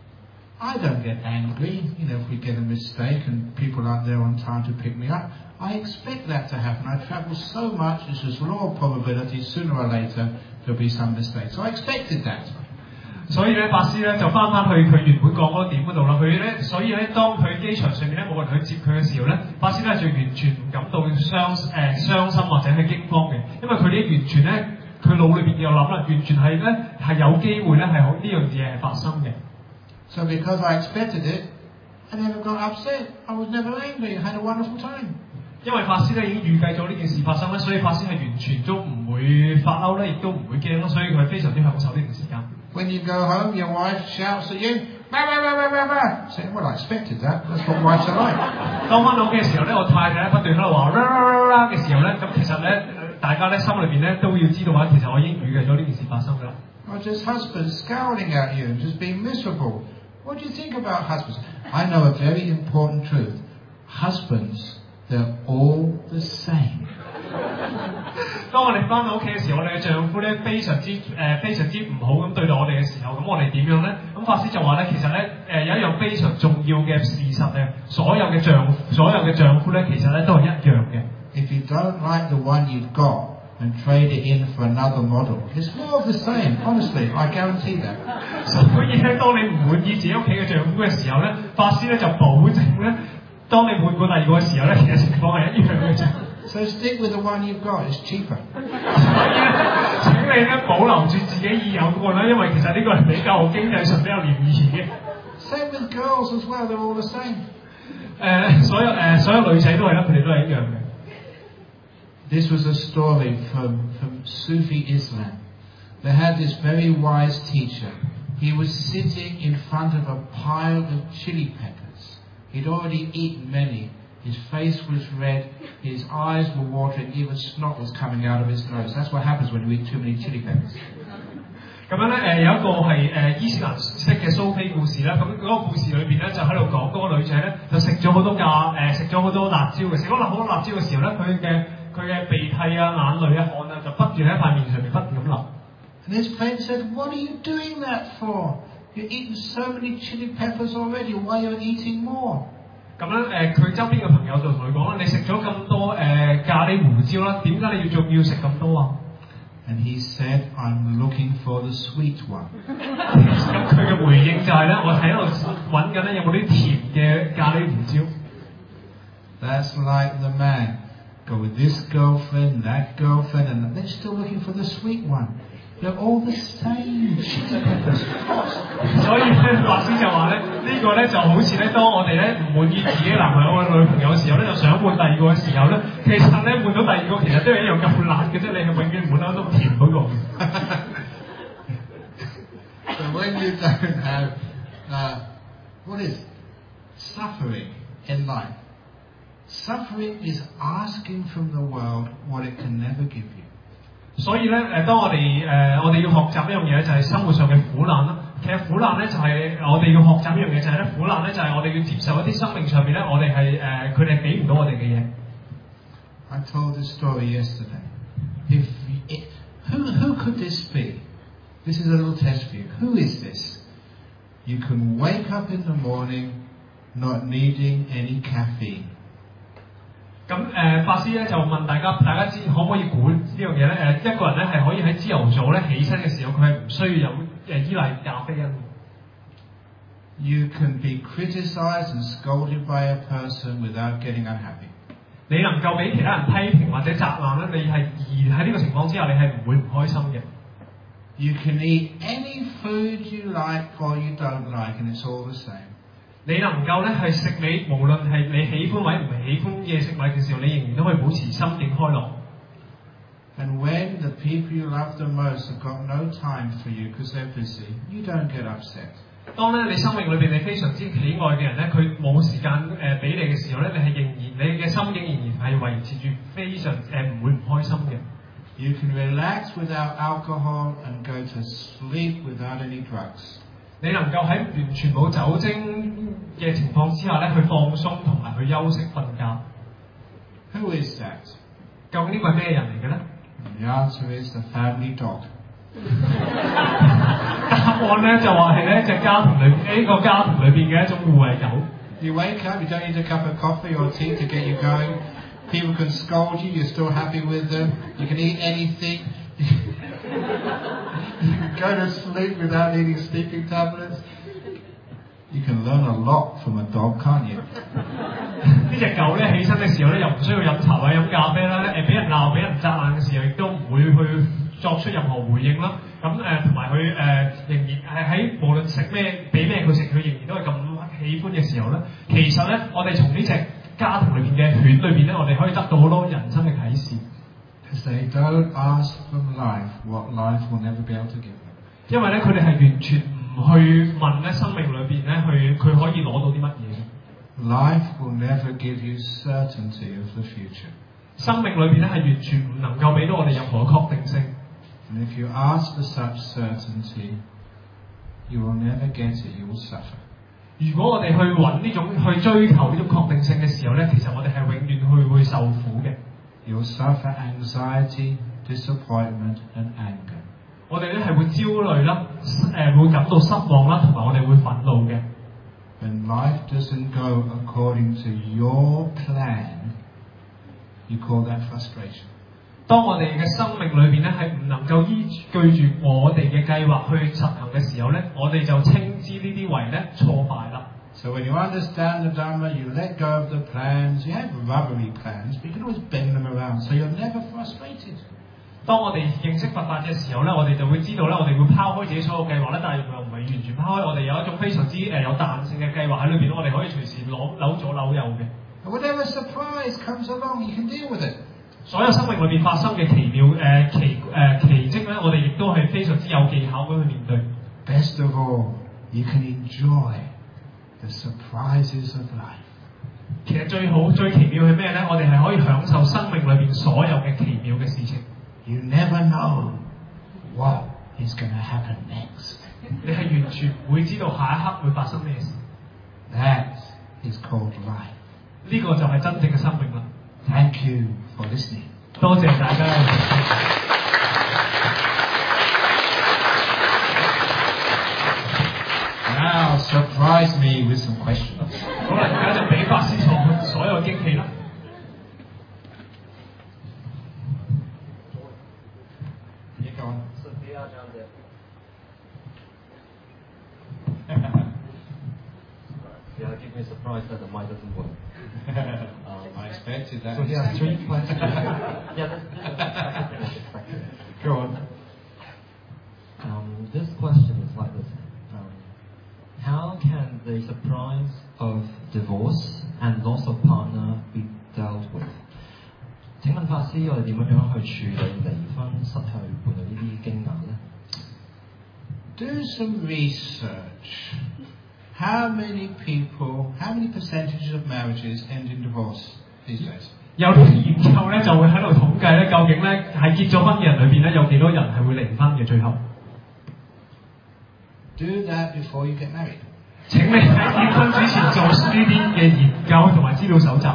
I don't get angry, you know, if we get a mistake and people aren't there on time to pick me up. I expect that to happen. I travel so much, it's just law of probability, sooner or later there'll be some mistake. So I expected that. 所以咧，法師咧就翻返去佢原本講嗰個點嗰度啦。佢咧，所以咧，當佢機場上面咧冇人去接佢嘅時候咧，法師咧就完全唔感到傷誒、呃、傷心或者係驚慌嘅，因為佢哋完全咧，佢腦裏邊又諗啦，完全係咧係有機會咧係好呢樣嘢係發生嘅。 So because I expected it, I never got upset. I was never angry. I had a wonderful time. 因為法師咧已經預計咗呢件事發生咧，所以法師係完全都唔會發嬲咧，亦都唔會驚咯，所以佢係非常之享受呢段時間。 When you go home, your wife shouts at you, bah, bah, bah, bah, bah, bah. Say, well, I expected that. That's what wives are like. 當翻到屋企嘅時候咧，我太太咧不斷喺度話啦啦啦啦嘅時候咧，咁其實咧大家咧心裏邊咧都要知道話，其實我已經預計咗呢件事發生㗎啦。 Or just husbands scowling at you and just being miserable. What do you think about husbands? I know a very important truth. Husbands, they're all the same. 當我哋翻到屋企嘅時候，我哋嘅丈夫咧非常之誒、呃、非常之唔好咁對待我哋嘅時候，咁我哋點樣咧？咁法師就話咧，其實咧誒、呃、有一樣非常重要嘅事實咧，所有嘅丈所有嘅丈夫咧，其實咧都係一樣嘅。 If you don't like the one you've got and trade it in for another model, it's more of the same. Honestly, I guarantee that. 所以咧，當你唔滿意自己屋企嘅丈夫嘅時候咧，法師咧就保證咧，當你換過第二個嘅時候咧，其實情況係一樣嘅啫。 So stick with the one you've got. It's cheaper. 所以咧，請你咧保留住自己已有嗰個啦，因為其實呢個係比較經濟上比較廉宜嘅。 Same with girls as well. They're all the same. 誒、呃，所有誒、呃、所有女仔都係啦，佢哋都係一樣嘅。 This was a story from, from Sufi Islam. They had this very wise teacher. He was sitting in front of a pile of chili peppers. He'd already eaten many. His face was red, his eyes were watering, even snot was coming out of his nose. That's what happens when you eat too many chili peppers. 咁樣咧，誒、呃、有一個係誒、呃、伊斯蘭式嘅蘇菲故事啦。咁嗰個故事裏邊咧，就喺度講嗰個女仔咧，就食咗好多價誒，食咗好多辣椒嘅。食咗好多辣椒嘅時候咧，佢嘅佢嘅鼻涕啊、眼淚啊、汗啊，就不斷喺塊面上面不斷咁流。 And his friend said, "What are you doing that for? You've eaten so many chili peppers already. Why are you eating more?" 咁咧誒，佢、呃、周邊嘅朋友就同佢講啦：你食咗咁多誒、呃、咖喱胡椒啦，點解你要仲要食咁多啊？ And he said, "I'm looking for the sweet one." 咁佢嘅回應就係、是、咧，我喺度揾緊咧有冇啲甜嘅咖喱胡椒。 That's like the man. Go with this girlfriend, that girlfriend, and they're still looking for the sweet one. They're all the same. Chili peppers. 所以咧，法師就話咧，呢、這個咧就好似咧，當我哋咧唔滿意自己男朋友嘅女朋友嘅時候咧，就想換第二個嘅時候咧，其實咧換到第二個其實都係一樣咁辣嘅啫，你係永遠換得到甜嗰個。 So when you don't have, uh, what is suffering in life? Suffering is asking from the world what it can never give you. 所以咧，誒，當我哋誒、呃，我哋要學習一樣嘢就係生活上嘅苦難啦。其實苦難咧就係、是、我哋要學習一樣嘢就係咧，苦難咧就係我哋要接受一啲生命上面咧，我哋係誒，佢哋俾唔到我哋嘅嘢。 I told this story yesterday. If it, who who could this be? This is a little test for you. Who is this? You can wake up in the morning not needing any caffeine. 咁誒、呃，法師咧就問大家，大家知可唔可以估呢樣嘢咧？誒、呃，一個人咧係可以喺朝頭早咧起身嘅時候，佢係唔需要有誒依賴咖啡因。 You can be criticized and scolded by a person without getting unhappy. 你能夠俾其他人批評或者責難咧，你係而喺呢個情況之下，你係唔會唔開心嘅。 You can eat any food you like or you don't like, and it's all the same. 你能夠咧係食你無論係你喜歡或者唔喜歡嘅食物嘅時候，你仍然都可以保持心境開朗。 And when the people you love the most have got no time for you because they're busy, you don't get upset. 當咧你生命裏邊你非常之喜愛嘅人咧，佢冇時間誒俾你嘅時候咧，你係仍然你嘅心境仍然係維持住非常誒唔、呃、會唔開心嘅。 You can relax without alcohol and go to sleep without any drugs. 你能夠喺完全冇酒精嘅情況之下咧，去放鬆同埋去休息瞓覺。 Who is that? 究竟呢個係咩人嚟嘅咧？ The answer is the family dog. 答案咧就話係咧隻家庭裏呢、這個家庭裏邊嘅一種護衛狗。 You wake up, you don't need a cup of coffee or tea to get you going. People can scold you, you're still happy with them. You can eat anything. You can go to sleep without needing sleeping tablets. You can learn a lot from a dog, can't you? 呢隻狗咧起身嘅時候咧，又唔需要飲茶或者飲咖啡啦，誒俾人鬧、俾人責難嘅時候，亦都唔會去作出任何回應啦。咁誒同埋佢誒仍然係喺無論食咩、俾咩佢食，佢仍然都係咁喜歡嘅時候咧，其實咧我哋從呢隻家庭裏邊嘅犬裏邊咧，我哋可以得到好多人生嘅啟示。 Because they don't ask from life what life will never be able to give them. 因為咧佢哋係完全唔去問咧生命裏邊咧，去佢可以攞到啲乜嘢。 Life will never give you certainty of the future. 生命裏邊咧係完全唔能夠俾到我哋任何嘅確定性。 And if you ask for such certainty, you will never get it. You will suffer. 如果我哋去揾呢種去追求呢種確定性嘅時候咧，其實我哋係永遠去會受苦嘅。 You'll suffer anxiety, disappointment, and anger. 我哋咧係會焦慮啦，誒、呃、會感到失望啦，同埋我哋會憤怒嘅。 When life doesn't go according to your plan, you call that frustration. 當我哋嘅生命裏邊咧係唔能夠依據住我哋嘅計劃去實行嘅時候咧，我哋就稱之呢啲為咧挫敗啦。 So when you understand the Dhamma, you let go of the plans. You have rubbery plans, but you can always bend them around, so you're never frustrated. 當我哋認識佛法嘅時候咧，我哋就會知道咧，我哋會拋開自己所有計劃咧，但係又唔係完全拋開，我哋有一種非常之誒有彈性嘅計劃喺裏邊，我哋可以隨時攞扭左扭右嘅。 Whatever surprise comes along, you can deal with it. 所有生命裏邊發生嘅奇妙誒、呃、奇誒、呃、奇蹟咧，我哋亦都係非常之有技巧咁去面對。 Best of all, you can enjoy the surprises of life. 其實最好最奇妙係咩咧？我哋係可以享受生命裏邊所有嘅奇妙嘅事情。 You never know what is going to happen next. 你係完全唔會知道下一刻會發生咩事。 That is called life. 呢個就係真正嘅生命啦。 Thank you for listening. 多謝大家。 Now surprise me with some questions. 好啦，而家就俾法師坐所有驚喜啦。 You go on. Yeah, give me a surprise that the mic doesn't work. um, I expected that. So yeah, three questions. Yeah, this, this is exactly what I expected. Go on. Um, this question is like this. Um, how can the surprise of divorce and loss of partner be dealt with? 請問法師，我哋點樣樣去處理離婚、失去伴侶呢啲驚訝呢？ Do some research. How many people, how many percentages of marriages end in divorce these days? 有啲研究咧就會喺度統計咧，究竟咧喺結咗婚嘅人裏邊咧，有幾多人係會離婚嘅最後？ Do that before you get married. 請你喺結婚之前做呢啲嘅研究同埋資料搜集。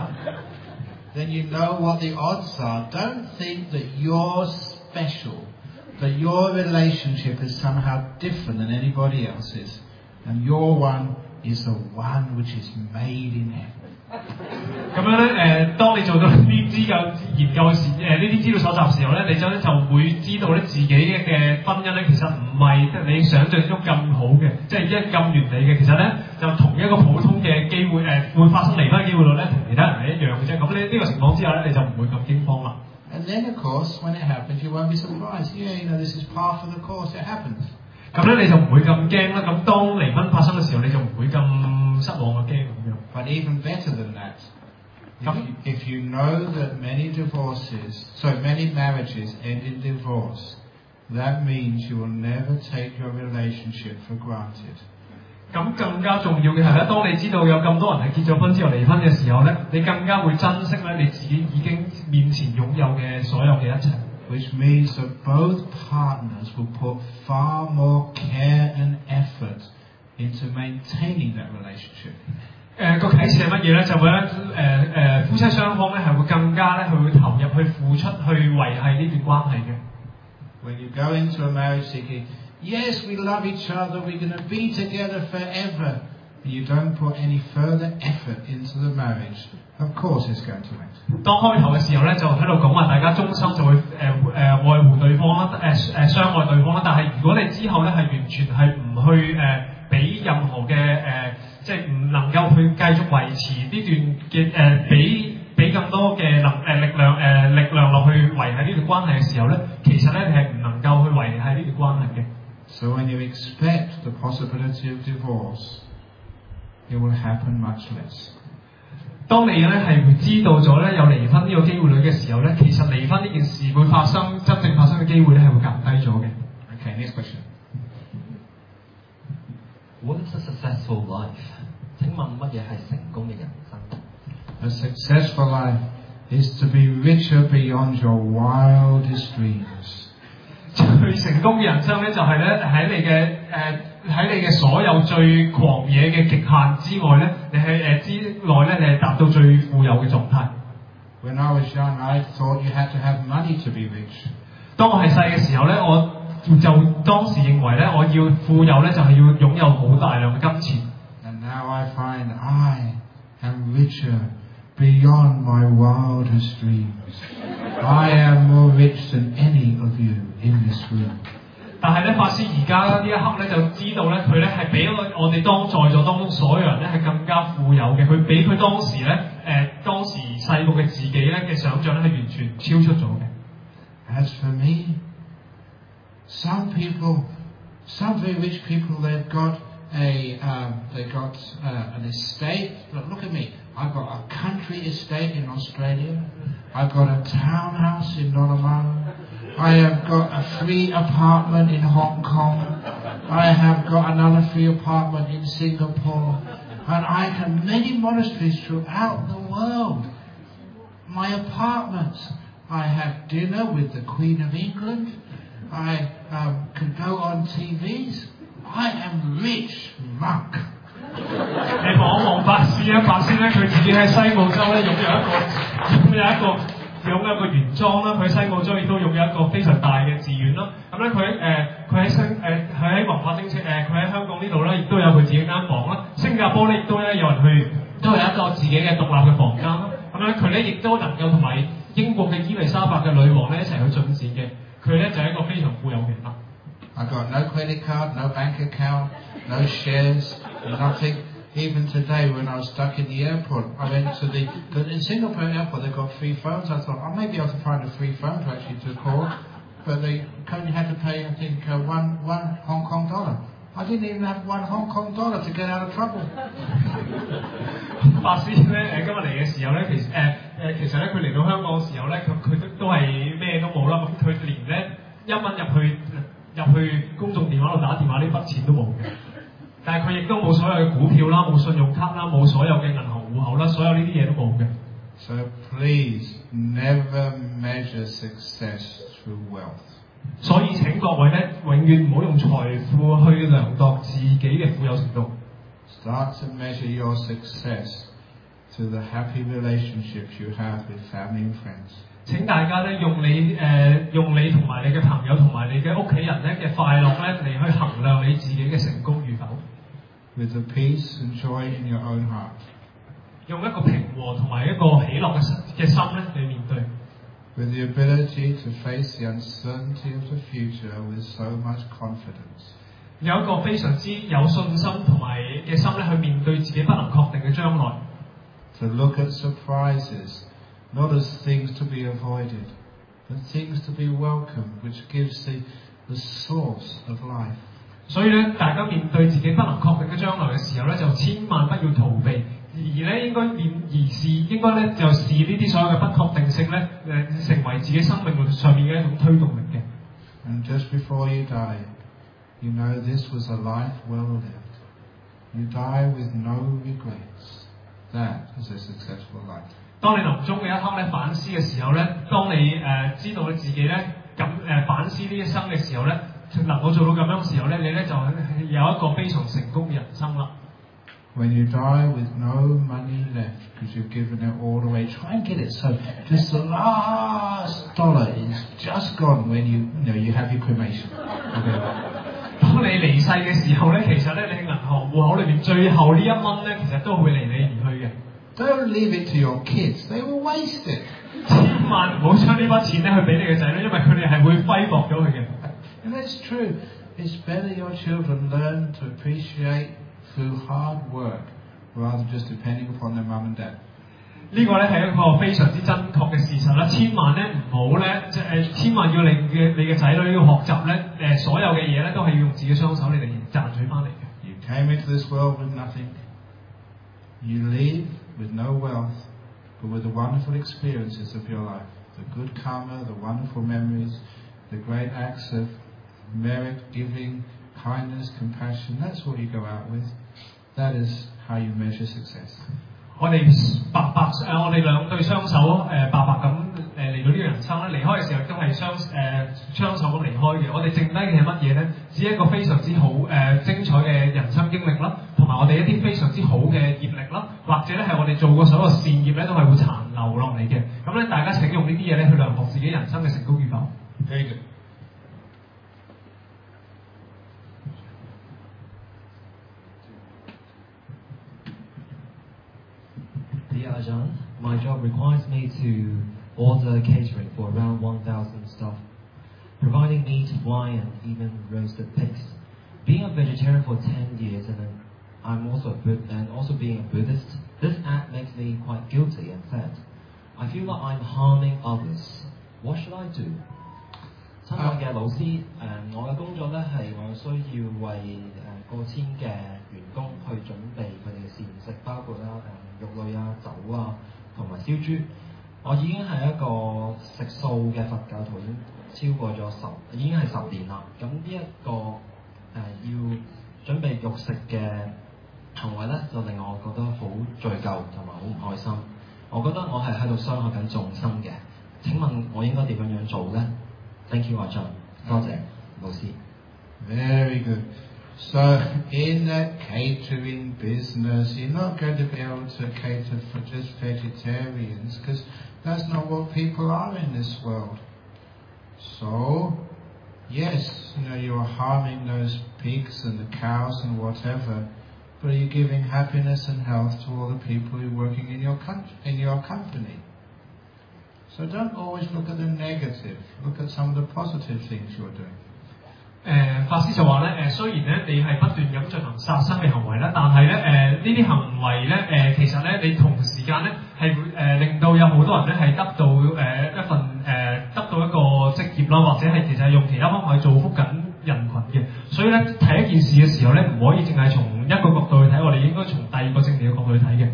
Then you know what the odds are. Don't think that you're special, that your relationship is somehow different than anybody else's, and your one is the one which is made in heaven. 咁樣咧，誒、呃，當你做到呢啲嘅研究時，誒呢啲資料搜集時候咧，你就咧就會知道咧自己嘅婚姻咧，其實唔係你想象中咁好嘅，即係一咁完美嘅。其實咧，就同一個普通嘅機會，誒、呃、會發生離婚嘅機會率咧，同其他人係一樣嘅啫。咁呢呢個情況之下咧，你就唔會咁驚慌啦。 And then of course, when it happens, you won't be surprised. Yeah, you know, this is par for the course. It happens. 咁咧你就唔會咁驚啦。咁當離婚發生嘅時候，你就唔會咁失望啊驚咁樣。 But even better than that. If you, if you know that many divorces, so many marriages end in divorce, that means you will never take your relationship for granted. 咁更加重要嘅係咧，當你知道有咁多人係結咗婚之後離婚嘅時候咧，你更加會珍惜咧你自己已經面前擁有嘅所有嘅一切。 Which means that both partners will put far more care and effort into maintaining that relationship. 誒個啟示係乜嘢咧？就會咧誒誒夫妻雙方咧係會更加咧去會投入去付出去維繫呢段關係嘅。 When you go into a marriage thinking, yes, we love each other, we're going to be together forever, and you don't put any further effort into the marriage, of course it's going to end. 當開頭嘅時候咧，就喺度講話大家終生就會誒誒、呃呃、愛護對方啦，誒誒相愛對方啦。但係如果你之後咧係完全係唔去誒俾、呃、任何嘅誒。呃即係唔能夠去繼續維持呢段嘅誒，俾俾咁多嘅能誒、呃、力量誒、呃、力量落去維繫呢段關係嘅時候咧，其實咧你係唔能夠去維繫呢段關係嘅。 So when you expect the possibility of divorce, it will happen much less. 當你咧係會知道咗咧有離婚呢個機會率嘅時候咧，其實離婚呢件事會發生真正發生嘅機會咧係會減低咗嘅。Okay, next question. What is a successful life? 請問乜嘢係成功嘅人生 A successful life is to be richer beyond your wildest dreams. 最成功嘅人生咧，就係咧喺你嘅喺你嘅所有最狂野嘅極限之外咧，你係誒之內咧，你係達到最富有嘅狀態。 When I was young, I thought you had to have money to be rich. 當我係細嘅時候咧，我就當時認為咧，我要富有咧就係要擁有好大量嘅金錢。 And now I find I am richer beyond my wildest dreams. I am more rich than any of you in this room. 但係咧，法師而家呢一刻咧就知道咧，佢咧係比我我哋當在座當中所有人咧係更加富有嘅。佢比佢當時咧誒、呃、當時細個嘅自己咧嘅想像咧係完全超出咗嘅。 As for me, some people, some very rich people, they've got a, um, they got uh, an estate. Look, look at me. I've got a country estate in Australia. I've got a townhouse in Nanaimo. I have got a free apartment in Hong Kong. I have got another free apartment in Singapore. And I can many monasteries throughout the world. My apartments. I have dinner with the Queen of England. I um, can go on T Vs. I am rich monk. 你望一望法師啊，法師咧佢自己喺西澳洲咧擁有一個擁有一個擁有一個園莊啦，佢喺西澳洲亦都擁有一個非常大嘅寺院啦。咁咧佢誒佢喺新誒佢喺文化精舍誒佢喺香港呢度咧，亦都有佢自己間房啦。新加坡咧亦都咧有人去都有一個自己嘅獨立嘅房間啦。咁咧佢咧亦都能夠同埋英國嘅伊麗莎白嘅女王咧一齊去進展嘅。佢咧就係一個非常富有嘅人啦。 I got no credit card, no bank account, no shares, nothing. Even today, when I was stuck in the airport, I went to the, the in Singapore airport. They got free phones. I thought, oh, maybe I could find a free phone to actually to call, but they only had to pay, I think, uh, one one Hong Kong dollar. I didn't even have one Hong Kong dollar to get out of trouble. 法師咧誒今日嚟嘅時候咧，其實誒誒、呃、其實咧佢嚟到香港嘅時候咧，佢佢都都係咩都冇啦。咁佢連咧一蚊入去入去公眾電話度打電話呢筆錢都冇嘅。但係佢亦都冇所有嘅股票啦，冇信用卡啦，冇所有嘅銀行戶口啦，所有呢啲嘢都冇嘅。 So please never measure success through wealth. 所以請各位咧，永遠唔好用財富去量度自己嘅富有程度。 Start to measure your success through the happy relationships you have with family and friends. 請大家咧用你誒、呃、用你同埋你嘅朋友同埋你嘅屋企人咧嘅快樂咧嚟去衡量你自己嘅成功與否。 With the peace and joy in your own heart. 用一個平和同埋一個喜樂嘅心嘅心咧嚟面對。 With the ability to face the uncertainty of the future with so much confidence. 有一個非常之有信心同埋嘅心咧去面對自己不能確定嘅將來。 To look at surprises, not as things to be avoided, but things to be welcomed, which gives the, the source of life. 所以咧，大家面對自己不能確定嘅將來嘅時候咧，就千萬不要逃避，而咧應該面而是應該咧就視呢啲所有嘅不確定性咧誒成為自己生命上面嘅一種推動力嘅。 And just before you die, you know this was a life well lived. You die with no regrets. That is a successful life. 當你臨終嘅一刻咧反思嘅時候咧，當你誒、呃、知道你自己咧咁誒反思呢一生嘅時候咧，能夠做到咁樣嘅時候咧，你咧就有一個非常成功嘅人生啦。 When you die with no money left because you've given it all away, try and get it so just the last dollar is just gone when you, you know, you have your cremation. Okay. 當你離世嘅時候咧，其實咧你銀行戶口裏邊最後呢一蚊咧，其實都會離你而去嘅。 Don't leave it to your kids; they will waste it. 千萬唔好將呢筆錢咧去俾你嘅仔女，因為佢哋係會揮霍咗佢嘅。 And that's true. It's better your children learn to appreciate through hard work rather than just depending upon their mum and dad. 呢個咧係一個非常之真確嘅事實啦，千萬咧唔好咧，即係千萬要令嘅你嘅仔女要學習咧，誒所有嘅嘢咧都係要用自己雙手嚟嚟賺取翻嚟嘅。 You came into this world with nothing. You leave with no wealth, but with the wonderful experiences of your life, the good karma, the wonderful memories, the great acts of merit, giving, kindness, compassion. That's what you go out with. That is how you measure success. 我哋白白誒，我哋兩對雙手誒、呃、白白咁誒嚟嚟到呢個人生咧，離開嘅時候都係雙誒雙手咁離開嘅。我哋剩低嘅係乜嘢咧？只係一個非常之好誒、呃、精彩嘅人生經歷啦，同埋我哋一啲非常之好嘅業力啦，或者咧係我哋做過所有善業咧，都係會殘留落嚟嘅。咁咧，大家請用呢啲嘢咧去量度自己人生嘅成功與否。 Very good. Dear Ajahn, my job requires me to order catering for around one thousand staff, providing meat, wine, and even roasted pigs. Being a vegetarian for ten years and then I'm also a Bud- and also being a Buddhist, this act makes me quite guilty and sad. I feel like I'm harming others. What should I do? 親愛嘅老師，誒、呃，我嘅工作咧係我需要為誒、呃、過千嘅員工去準備佢哋嘅膳食，包括啦誒、呃、肉類啊、酒啊同埋燒豬。我已經係一個食素嘅佛教徒，已經超過咗十，已經係十年啦。咁呢一個誒、呃、要準備肉食嘅行為咧，就令我覺得好罪疚同埋好唔開心。我覺得我係喺度傷害緊眾生嘅。請問我應該點樣樣做咧？ Thank you, Ajahn. 多謝老師。 Very good. So, in that catering business, you're not going to be able to cater for just vegetarians because that's not what people are in this world. So, yes, you know, you're harming those pigs and the cows and whatever, but are you giving happiness and health to all the people who are working in your country, in your company? So don't always look at the negative. Look at some of the positive things you're doing. 誒、呃、法師就話咧誒，雖然咧你係不斷咁進行殺生嘅行為啦，但係咧誒呢啲、呃、行為咧誒、呃、其實咧你同時間咧係會誒令到有好多人咧係得到誒、呃、一份誒、呃、得到一個職業啦，或者係其實係用其他方法去造福緊人群嘅。所以咧睇一件事嘅時候咧，唔可以淨係從一個角度去睇，我哋應該從第二個正面嘅角度去睇嘅。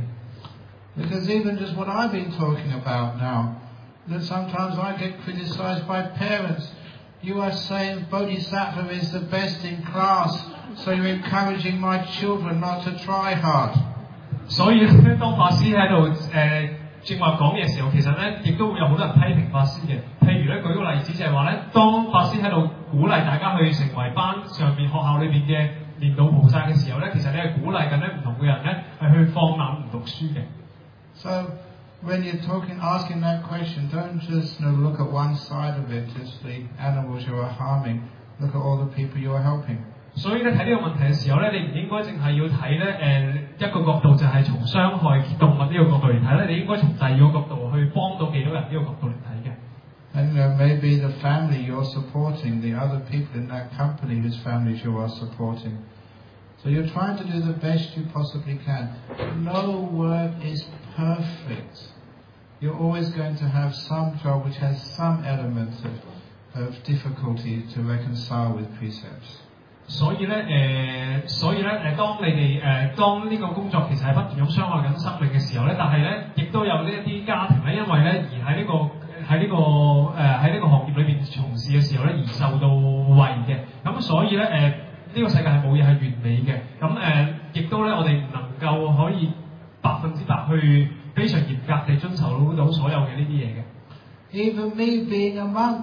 Because even just what I've been talking about now, that sometimes I get criticized by parents. You are saying Bodhisattva is the best in class, so you're encouraging my children not to try hard. 所以咧，當法師喺度誒正話講嘢嘅時候，其實咧亦都會有好多人批評法師嘅。譬如咧，舉個例子就係話咧，當法師喺度鼓勵大家去成為班上面學校裏邊嘅年老菩薩嘅時候咧，其實你係鼓勵緊咧唔同嘅人咧係去放膽唔讀書嘅。 So when you're talking, asking that question, don't just you know, look at one side of it, just the animals you are harming. Look at all the people you are helping. 所以咧睇呢個問題嘅時候咧，你唔應該淨係要睇咧誒一個角度，就係從傷害動物呢個角度嚟睇咧，你應該從第二個角度去幫到幾多人呢個角度嚟睇嘅。 And you know, maybe the family you're supporting, the other people in that company whose families you are supporting. So you're trying to do the best you possibly can. No work is perfect. You're always going to have some job which has some element of, of difficulty to reconcile with precepts. 所以咧誒、呃，所以咧誒，當你哋誒、呃，當呢個工作其實係不斷咁傷害緊生命嘅時候咧，但係咧亦都有呢一啲家庭咧，因為咧而喺呢、這個喺呢、這個誒喺呢個行業裏邊從事嘅時候咧而受到惠嘅，咁所以咧誒。呃呢個世界係冇嘢係完美嘅，咁誒亦都咧，我哋唔能夠可以百分之百去非常嚴格地遵守到所有嘅呢啲嘢嘅。 Even me being a monk,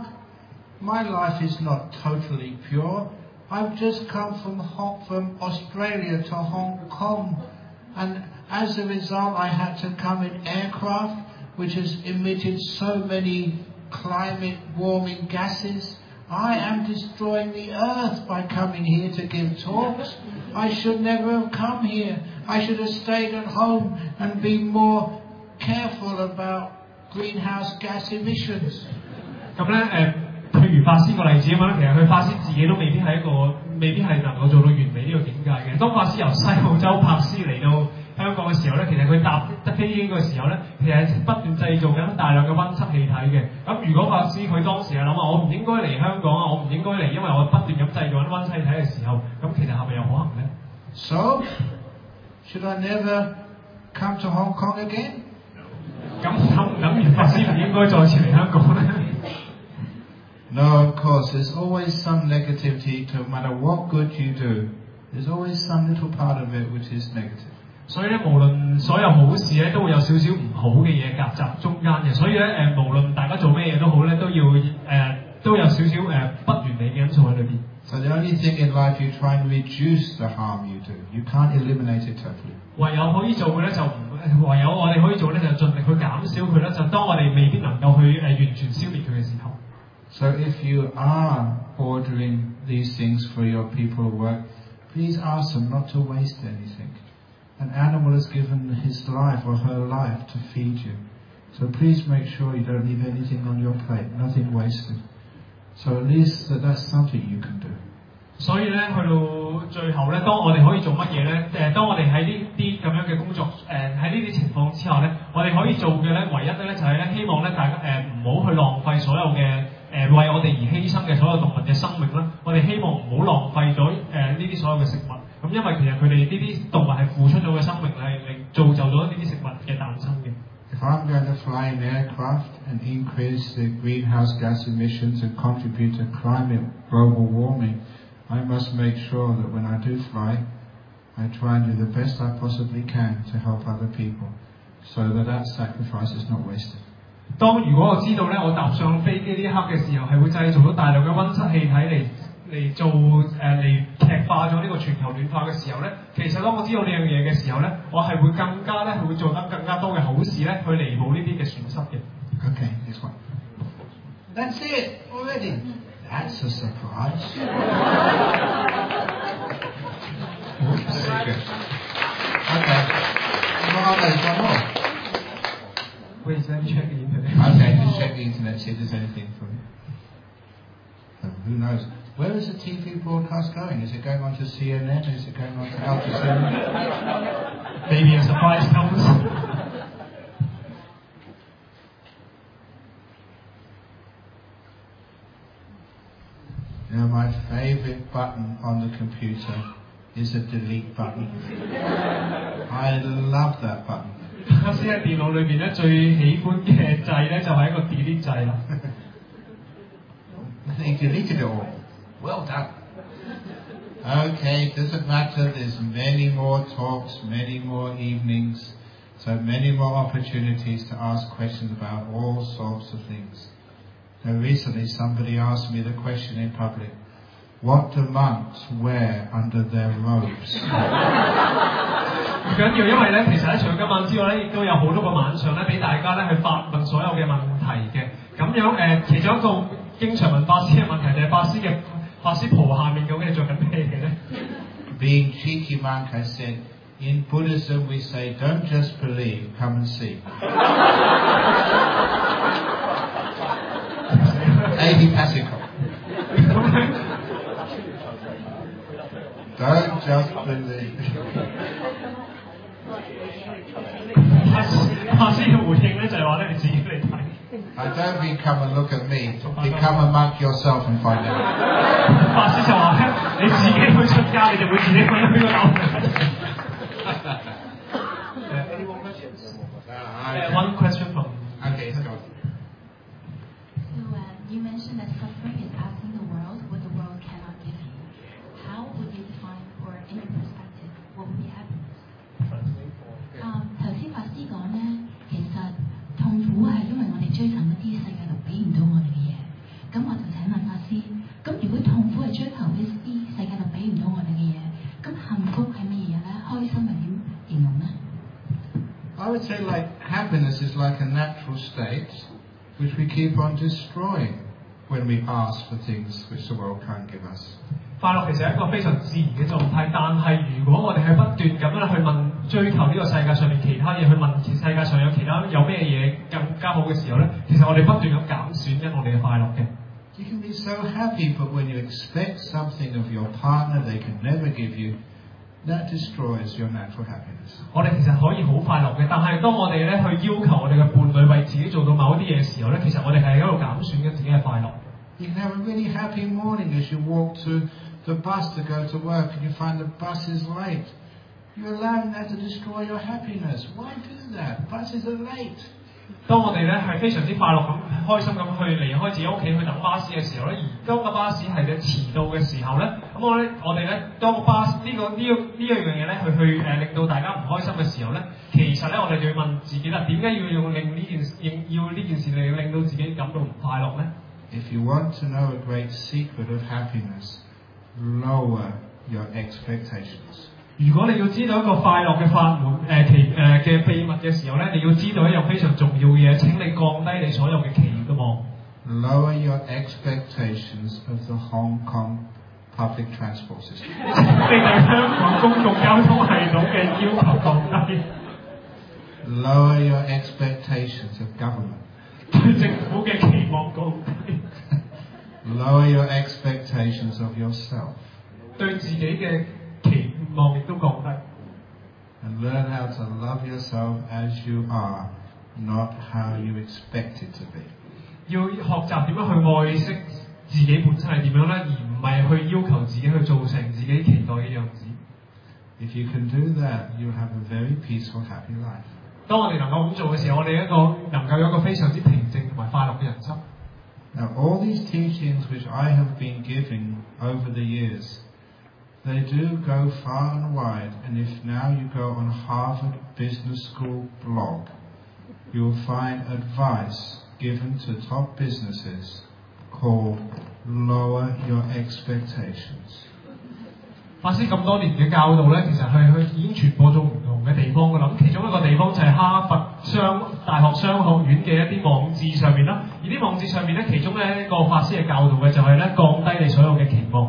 my life is not totally pure. I've just come from from Australia to Hong Kong, and as a result, I had to come in aircraft which has emitted so many climate warming gases. I am destroying the earth by coming here to give talks. I should never have come here. I should have stayed at home and been more careful about greenhouse gas emissions. 咁咧誒，譬如法師個例子咁樣，其實佢法師自己都未必係一個，未必係能夠做到完美呢個境界嘅。當法師由西澳洲柏斯嚟到香港嘅時候咧，其實佢搭得飛機嘅時候咧，其實係不斷製造緊大量嘅溫室氣體嘅。咁如果法師佢當時係諗話，我唔應該嚟香港啊，我唔應該嚟，因為我不斷咁製造緊溫室氣體嘅時候，咁其實係咪有可能咧 ？So should I never come to Hong Kong again? 咁等唔等於法師唔應該再次嚟香港咧 ？No, of course. There's always some negativity. No matter what good you do, there's always some little part of it which is negative. 所以咧，無論所有好事咧，都會有少少唔好嘅嘢夾雜中間嘅。所以咧，誒、呃、無論大家做咩嘢都好咧，都要誒、呃、都有少少誒、呃、不完美嘅因素喺裏邊。 So the only thing in life you try and reduce the harm you do. You can't eliminate it totally. 唯有可以做嘅咧就唔，唯有我哋可以做咧就盡力去減少佢咧。就當我哋未必能夠去誒、呃、完全消滅佢嘅時候。 So if you are ordering these things for your people at work, please ask them not to waste anything. An animal has given his life or her life to feed you. So please make sure you don't leave anything on your plate, nothing wasted. So at least that that's something you can do. 所以咧，去到最後咧，當我哋可以做乜嘢咧？誒、呃，當我哋喺呢啲咁樣嘅工作，誒喺呢啲情況之下咧，我哋可以做嘅咧，唯一咧就係咧，希望咧大家誒唔好去浪費所有嘅誒、呃、為我哋而犧牲嘅所有動物嘅生命啦。我哋希望唔好浪費咗誒呢啲所有嘅食物。咁因為其實佢哋呢啲動物係付出咗嘅生命係嚟造就咗呢啲食物嘅誕生嘅。 If I'm going to fly an aircraft and increase the greenhouse gas emissions and contribute to climate global warming, I must make sure that when I do fly, I try and do the best I possibly can to help other people, so that that sacrifice is not wasted. 當如果我知道咧，我搭上飛機呢一刻嘅時候係會製造到大量嘅溫室氣體嚟嚟做誒嚟劇化咗呢個全球暖化嘅時候咧，其實當我知道呢樣嘢嘅時候咧，我係會更加咧會做得更加多嘅好事咧，去彌補呢啲嘅損失嘅。 Okay, this one. That's it already. That's a surprise. Oops. Very good. Okay. Well, there's one more. Wait, let me check the internet. Okay, just check the internet, see if there's anything from it. Oh, who knows? Where is the T V broadcast going? Is it going on to C N N? Is it going on to Al Jazeera? Maybe a surprise comes. You know, my favourite button on the computer is the delete button. I love that button. 我先喺電腦裏邊咧最喜歡嘅掣咧就係一個 delete 掣啦。 You deleted it all. Well done. Okay, it doesn't matter. There's many more talks, many more evenings, so many more opportunities to ask questions about all sorts of things. Now, recently somebody asked me the question in public, what do monks wear under their robes? 唔緊要，因為咧，其實咧除咗今晚之外咧，亦都有好多個晚上咧，俾大家咧去發問所有嘅問題嘅。咁樣誒、呃，其中一個經常問法師嘅問題就係法師嘅法師袍下面究竟係着緊咩嘅咧 Being cheeky monk, I said, in Buddhism we say, don't just believe, come and see. A D Passical. Don't just believe. 法師嘅回應咧就係話咧，你自己嚟睇。 I don't mean come and look at me. Become a monk yourself and find out. 法師就話咧，你自己去出家，你就會自己去呢個諗。Any more questions? Uh, one question from. Okay, let's go. So uh, you mentioned that suffering is asking the world what the world cannot give you. How would you define, or in your perspective, what would be happiness? 啊，頭先法師講咧，其實痛苦係因為我哋追尋一啲世界度俾唔到我哋嘅嘢。咁我就請問法師，咁如果痛苦係追求一啲世界度俾唔到我哋嘅嘢，咁幸福係乜嘢咧？開心係點形容咧？ I would say like happiness is like a natural state which we keep on destroying when we ask for things which the world can't give us. 快樂其實係一個非常自然嘅狀態，但係如果我哋係不斷咁樣去問追求呢個世界上面其他嘢，去問世界上有其他有咩嘢更加好嘅時候咧，其實我哋不斷咁減損緊我哋嘅快樂嘅。 You can be so happy, but when you expect something of your partner they can never give you, that destroys your natural happiness. 我哋其實可以好快樂嘅，但係當我哋咧去要求我哋嘅伴侶為自己做到某一啲嘢嘅時候咧，其實我哋係喺度減損緊自己嘅快樂。 You can have a really happy morning as you walk to the bus to go to work and you find the bus is late. You're allowing that to destroy your happiness. Why do that? Buses are late. 當我哋咧係非常之快樂咁、開心咁去離開自己屋企去等巴士嘅時候咧，而當個巴士係嘅遲到嘅時候咧，咁我咧我哋咧當個巴士呢、這個呢、這個呢一樣嘢咧去去誒、呃、令到大家唔開心嘅時候咧，其實咧我哋就要問自己啦，點解要用令呢件事要呢件事嚟令到自己感到唔快樂咧 If you want to know a great secret of happiness, lower your expectations. 如果你要知道一個快樂嘅法門誒其誒嘅秘密嘅時候咧，你要知道一樣非常重要嘅嘢，請你降低你所有嘅期望。 Lower your expectations of the Hong Kong public transport system. 你對香港公共交通系統嘅要求降低。 Lower your expectations of government. 對政府嘅期望降低。 Lower your expectations of yourself. 對自己嘅期望亦都降低。 And learn how to love yourself as you are, not how you expect it to be. 要學習點樣去愛惜自己本身係點樣咧，而唔係去要求自己去做成自己期待嘅樣子。 If you can do that, you'll have a very peaceful, happy life. 當我哋能夠咁做嘅時候，我哋一個能夠有一個非常之平靜同埋快樂嘅人生。 Now, all these teachings which I have been giving over the years, they do go far and wide, and if now you go on Harvard Business School blog, you'll find advice given to top businesses called Lower Your Expectations. 法師咁多年嘅教導咧，其實係佢已經傳播咗唔同嘅地方㗎啦。咁其中一個地方就係哈佛商大學商學院嘅一啲網誌上面啦。而啲網誌上面咧，其中咧一個法師係教導嘅就係咧降低你所有嘅期望。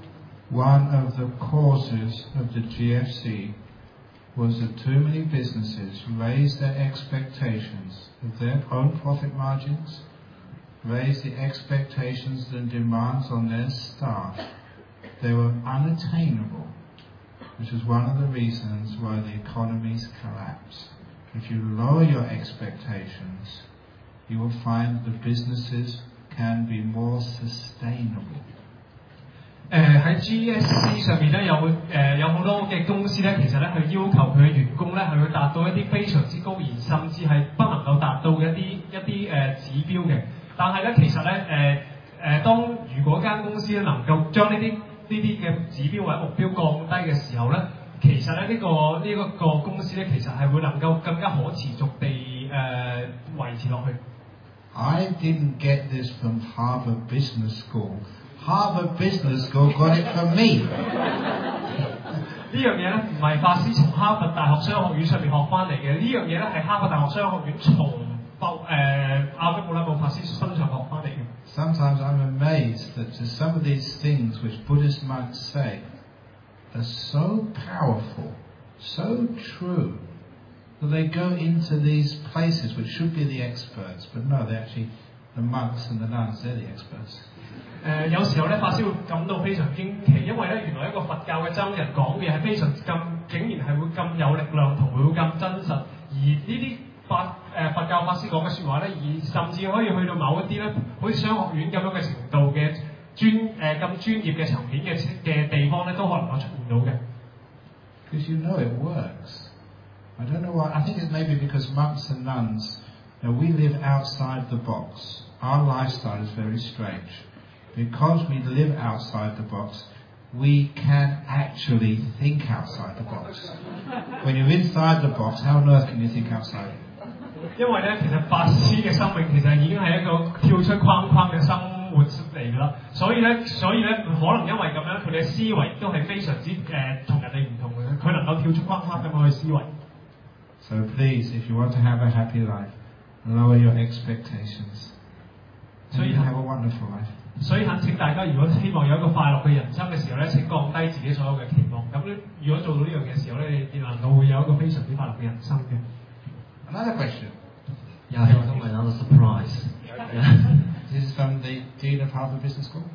One of the causes of the G F C was that too many businesses raised their expectations of their own profit margins, raised the expectations and demands on their staff. They were unattainable, which is one of the reasons why the economies collapse. If you lower your expectations, you will find the businesses can be more sustainable. 誒喺 G S C 上面咧有誒、呃、有好多嘅公司咧，其實咧佢要求佢嘅員工咧係去達到一啲非常之高而甚至係不能夠達到嘅一啲一啲誒、呃、指標嘅。但係咧其實咧誒誒當如果間公司咧能夠將呢啲呢啲嘅指標或者目標降低嘅時候咧，其實咧呢、這個呢一、這個公司咧其實係會能夠更加可持續地誒、呃、維持落去。 I didn't get this from Harvard Business School. Harvard Business School got it from me. 呢樣嘢咧唔係法師從哈佛大學商學院上面學翻嚟嘅，呢樣嘢咧係哈佛大學商學院從誒阿菲姆拉姆法師身上學翻嚟嘅。 Sometimes I'm amazed that some of these things which Buddhist monks say are so powerful, so true, that they go into these places which should be the experts, but no, they're actually the monks and the nuns, they're the experts. 誒、呃、有時候咧，法師會感到非常驚奇，因為咧原來一個佛教嘅僧人講嘅係非常咁，竟然係會咁有力量同會咁真實，而呢啲法誒、呃、佛教法師講嘅説話咧，而甚至可以去到某一啲咧，好似商學院咁樣嘅程度嘅專誒咁、呃、專業嘅層面嘅嘅地方咧，都可能夠出現到嘅。 Because you know it works. I don't know why. I think it's maybe because monks and nuns, you know, we live outside the box. Our lifestyle is very strange. Because we live outside the box, we can actually think outside the box. When you're inside the box, how on earth can you think outside? 因為咧，其實法師嘅生命其實已經係一個跳出框框嘅生活嚟㗎啦，所以咧，所以咧，可能因為咁樣，佢哋嘅思維都係非常之誒同人哋唔同嘅，佢能夠跳出框框咁去思維。 So please, if you want to have a happy life, lower your expectations. So you have a wonderful life. 所以懇請大家，如果希望有一個快樂嘅人生嘅時候咧，請降低自己所有嘅期望。咁咧，如果做到呢樣嘅時候咧，你能夠會有一個非常之快樂嘅人生嘅。 Another question. Yeah, here's another surprise. Yeah. This is from the Dean of Harvard Business School.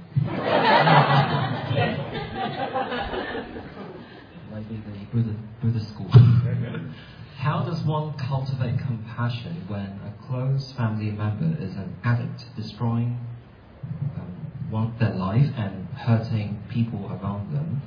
Maybe the Buddha, Buddha school. How does one cultivate compassion when a close family member is an addict, destroying um, one, their life and hurting people around them?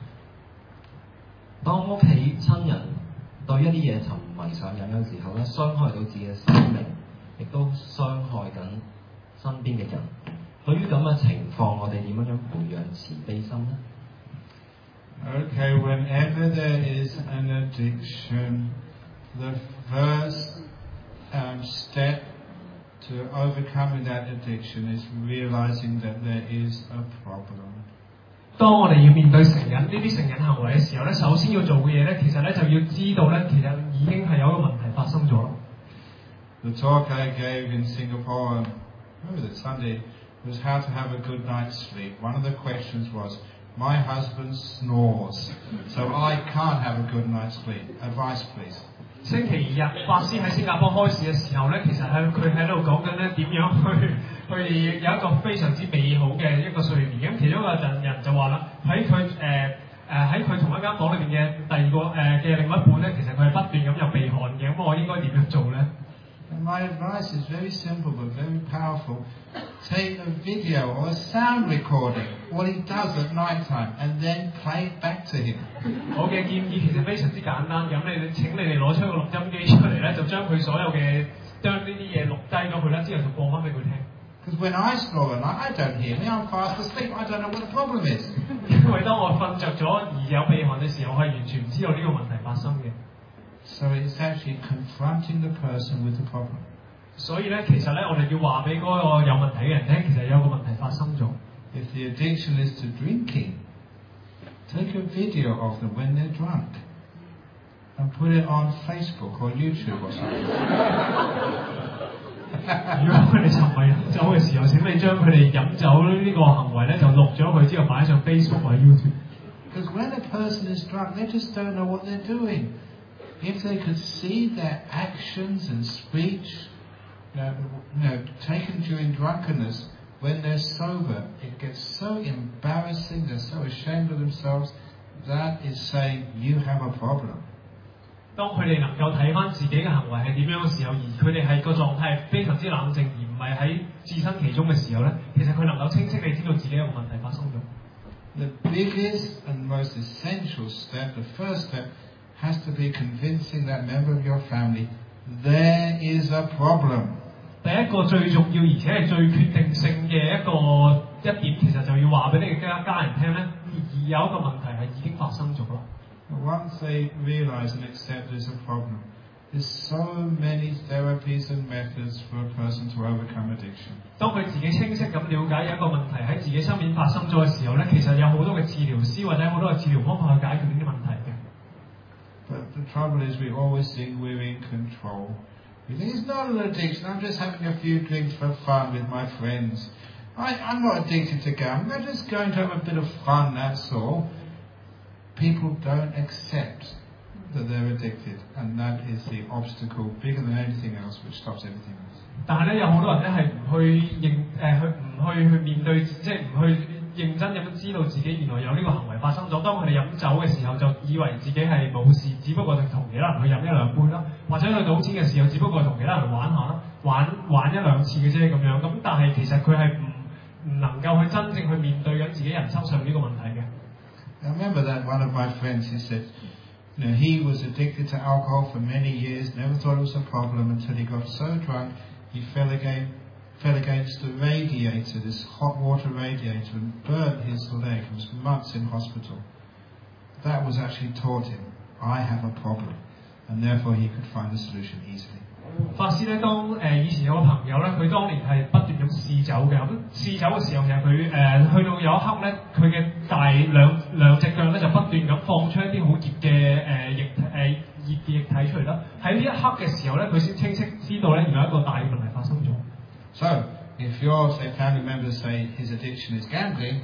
當屋企親人對一啲嘢沉迷上癮嘅時候咧，傷害到自己嘅生命， 亦都傷害緊身邊嘅人。對於咁嘅情況，我哋點樣樣培養慈悲心呢？ Okay, whenever there is an addiction, the first um, step to overcoming that addiction is realizing that there is a problem. 當我哋要面對成癮呢啲成癮行為嘅時候咧，首先要做嘅嘢咧，其實咧就要知道咧，其實已經係有一個問題發生咗。 The talk I gave in Singapore, what was it, Sunday, was how to have a good night's sleep. One of the questions was, my husband snores, so I can't have a good night's sleep. Advice, please. 星期日法師喺新加坡開始嘅時候咧，其實係佢喺度講緊咧點樣去去有一個非常之美好嘅一個睡眠。咁其中一個陣人就話啦，喺佢誒誒喺佢同一間房裏邊嘅第二個誒嘅另一半咧，其實佢係不斷咁有鼻鼾嘅。咁我應該點樣做咧？ And my advice is very simple but very powerful. Take a video or a sound recording, what he does at night time, and then play it back to him. 我嘅建議其實非常之簡單，咁你請你哋攞出個錄音機出嚟咧，就將佢所有嘅將呢啲嘢錄低咗佢啦，之後就播翻俾佢聽。 Because when I snore at night, I don't hear me. I'm fast asleep. I don't know what the problem is. 因為當我瞓着咗而有鼻鼾嘅時候，我係完全唔知道呢個問題發生嘅。 So it's actually confronting the person with the problem. 所以咧，其實咧，我哋要話俾嗰個有問題嘅人聽，其實有個問題發生咗。 If the addiction is to drinking, take a video of them when they're drunk and put it on Facebook or YouTube or something. 如果佢哋沉迷飲酒嘅時候，請你將佢哋飲酒呢個行為咧，就錄咗佢之後擺上 Facebook 或者 YouTube。 Because when a person is drunk, they just don't know what they're doing. If they could see their actions and speech, you know, you know, taken during drunkenness, when they're sober, it gets so embarrassing, they're so ashamed of themselves. That is saying you have a problem. 當佢哋能夠睇翻自己嘅行為係點樣嘅時候，而佢哋係個狀態係非常之冷靜，而唔係喺置身其中嘅時候咧，其實佢能夠清晰地知道自己有個問題發生咗。 The biggest and most essential step, the first step, has to be convincing that member of your family there is a problem. 第一個最重要而且係最決定性嘅一個一點，其實就要話俾你嘅家家人聽咧，而有一個問題係已經發生咗啦。 Once they realize and accept there's a problem, there's so many therapies and methods for a person to overcome addiction. 當佢自己清晰咁了解有一個問題喺自己身邊發生咗嘅時候咧，其實有好多嘅治療師或者好多嘅治療方法去解決呢啲問題嘅。 But the trouble is we always think we're in control. We think it's not an addiction, I'm just having a few drinks for fun with my friends. I, I'm not addicted to gambling, I'm just going to have a bit of fun, that's all. People don't accept that they're addicted, and that is the obstacle bigger than anything else which stops everything else. 但係咧，有好多人咧係唔去認誒去唔去去面對，即係唔去認真咁樣知道自己原來有呢個行為發生咗。當佢哋飲酒嘅時候，就以為自己係冇事，只不過係同其他人去飲一兩杯啦，或者去賭錢嘅時候，只不過係同其他人玩下啦，玩玩一兩次嘅啫咁樣。咁但係其實佢係唔唔能夠去真正去面對緊自己人生上呢個問題嘅。 I remember that one of my friends, he said, you know, he was addicted to alcohol for many years, never thought it was a problem until he got so drunk he fell again, fell against the radiator, this hot water radiator, and burnt his leg. He was months in hospital. That was actually taught him, I have a problem, and therefore he could find the solution easily. 法師咧，當誒、呃、以前有個朋友咧，佢當年係不斷咁試酒嘅，咁試酒嘅時候其實佢誒去到有一刻咧，佢嘅大兩兩隻腳咧就不斷咁放出一啲好熱嘅誒液誒熱嘅液體出嚟啦。喺呢一刻嘅時候咧，佢先清晰知道咧原來一個大嘅問題發生咗。 So, if your say, family members say his addiction is gambling,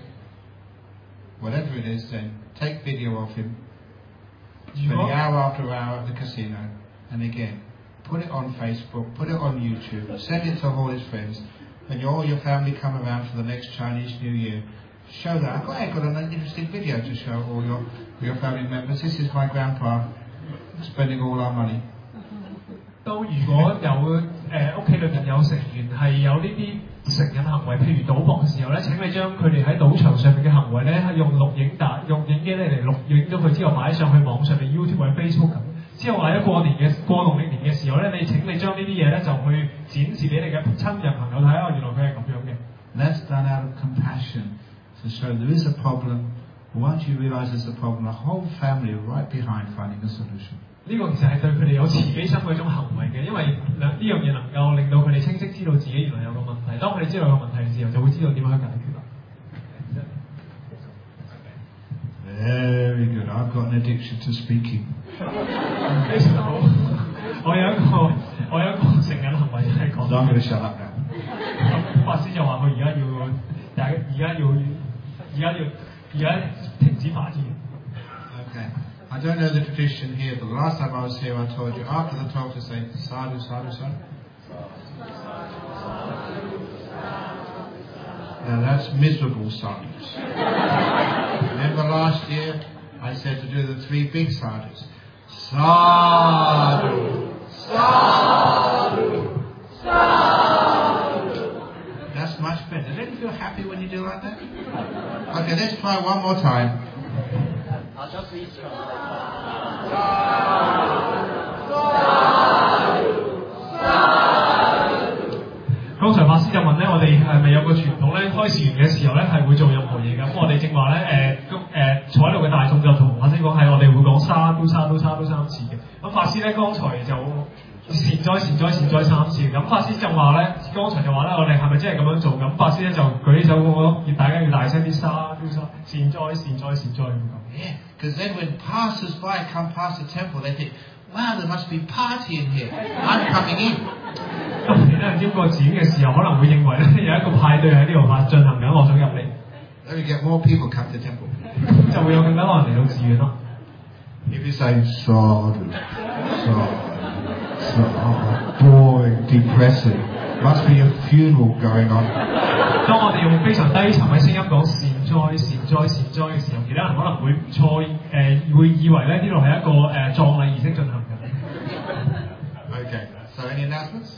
whatever it is, then take video of him, spending hour after hour at the casino, and again, put it on Facebook, put it on YouTube, send it to all his friends, and all your family come around for the next Chinese New Year. Show that. I've got, I've got an interesting video to show all your, your family members. This is my grandpa spending all our money. 都如果有誒屋企裏邊有成員係有呢啲成癮行為，譬如賭博嘅時候咧，請你將佢哋喺賭場上面嘅行為咧，用錄影帶、用影機咧嚟錄影咗佢之後擺上去網上面 YouTube 或者 Facebook 咁。 之後或者過年嘅過農曆年嘅時候咧，你請你將呢啲嘢咧就去展示俾你嘅親人朋友睇啊，原來佢係咁樣嘅。 That's done out of compassion to show there is a problem. Once you realize there's a problem, the whole family are right behind finding a solution. 呢個其實係對佢哋有慈悲心嘅一種行為嘅，因為兩呢樣嘢能夠令到佢哋清晰知道自己原來有個問題。當佢哋知道有個問題嘅時候，就會知道點樣去解決啦。 Very good. I've got an addiction to speaking. 非常好。我有一個我有一個成癮行為係講。 So I'm going to shut up now. 咁法師就話佢而家要大家而家要而家要而家停止發言。 Okay. I don't know the tradition here, but the last time I was here, I told you after the talk to say sadhu, sadhu, sadhu. Now that's miserable sadhus. Remember last year, I said to do the three big sadhus. Sadhu, sadhu, sadhu. That's much better. Don't you feel happy when you do like that? Okay, let's try one more time. I'll just read from Sadhu, 剛才法師就問咧，我哋係咪有個傳統咧？開示完嘅時候咧，係會做任何嘢嘅。咁我哋正話咧，誒、呃、誒坐喺度嘅大眾就同法師講係，我哋會講沙都沙都沙都三次嘅。咁法師咧剛才就善哉善哉善哉三次。咁法師就話咧，剛才就話咧，我哋係咪真係咁樣做？咁法師咧就舉起手講，要大家要大聲啲沙都沙善哉善哉善哉咁講。 Yeah, because then when passers-by come past the temple, they think, wow, there must be party in here. I'm coming in. 當其他人經過寺院嘅時候，可能會認為咧有一個派對喺呢度發進行緊，我想入嚟。 Then we get more people come to the temple. 就會有更加多人嚟到寺院咯。 If you say sadhu, sadhu, sadhu, oh boy, depressing. Must be a funeral going on. 當我哋用非常低沉嘅聲音講善哉善哉善哉嘅時候，其他人可能會錯誒、呃、會以為咧呢度係一個誒、呃、葬禮儀式進行嘅。 Okay, so any announcements?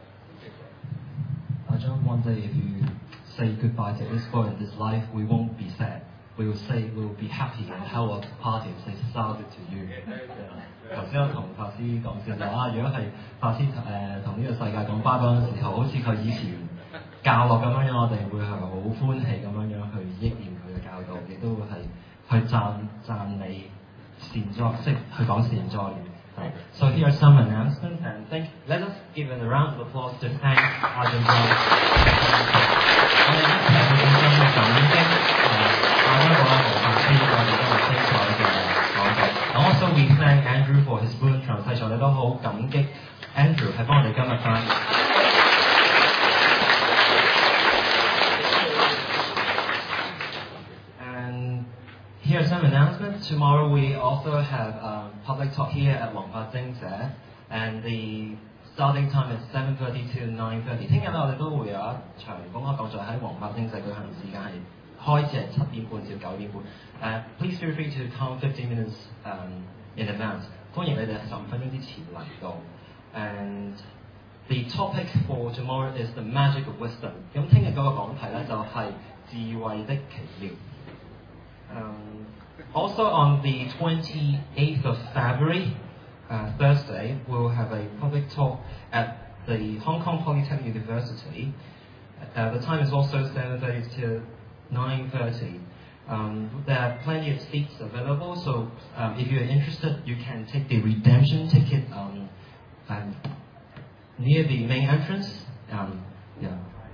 I just wonder if you say goodbye to this world and this life, we won't be sad. We will say we will be happy and have a party and say sadhu to you. 頭先我同法師講笑就啊，如果係法師誒同呢個世界講拜拜嘅時候，好似佢以前教落咁樣樣，我哋會係好歡喜咁樣樣去憶念佢嘅教導，亦都會係去讚讚美善哉，即係去講善哉嘅。So here are some announcements, and thank. Let us give it a round of applause to thank Arjun John. 我哋一齊去認真去感激誒阿香港嘅法師，我哋今日精彩嘅講道。And also we thank Andrew for his fluent translation. 我哋都好感激 Andrew 係幫我哋今日翻。Here are some announcements. Tomorrow we also have a public talk here at Wangpa Jingze, and the starting time is seven thirty to nine thirty. 聽日我哋都會有一場公開講座喺黃柏精世舉行，時間係開始係七點半至九點半。Uh, please feel free to come fifteen minutes um, in advance. 歡迎你哋十五分鐘之前嚟到。And the topic for tomorrow is the magic of wisdom. 咁聽日嗰個講題咧就係智慧的奇妙。Um, also on the twenty-eighth of February, uh, Thursday, we'll have a public talk at the Hong Kong Polytechnic University. Uh, the time is also seven thirty to nine thirty. Um, there are plenty of seats available, so um, if you're interested, you can take the redemption ticket um, um, near the main entrance. Um, yeah.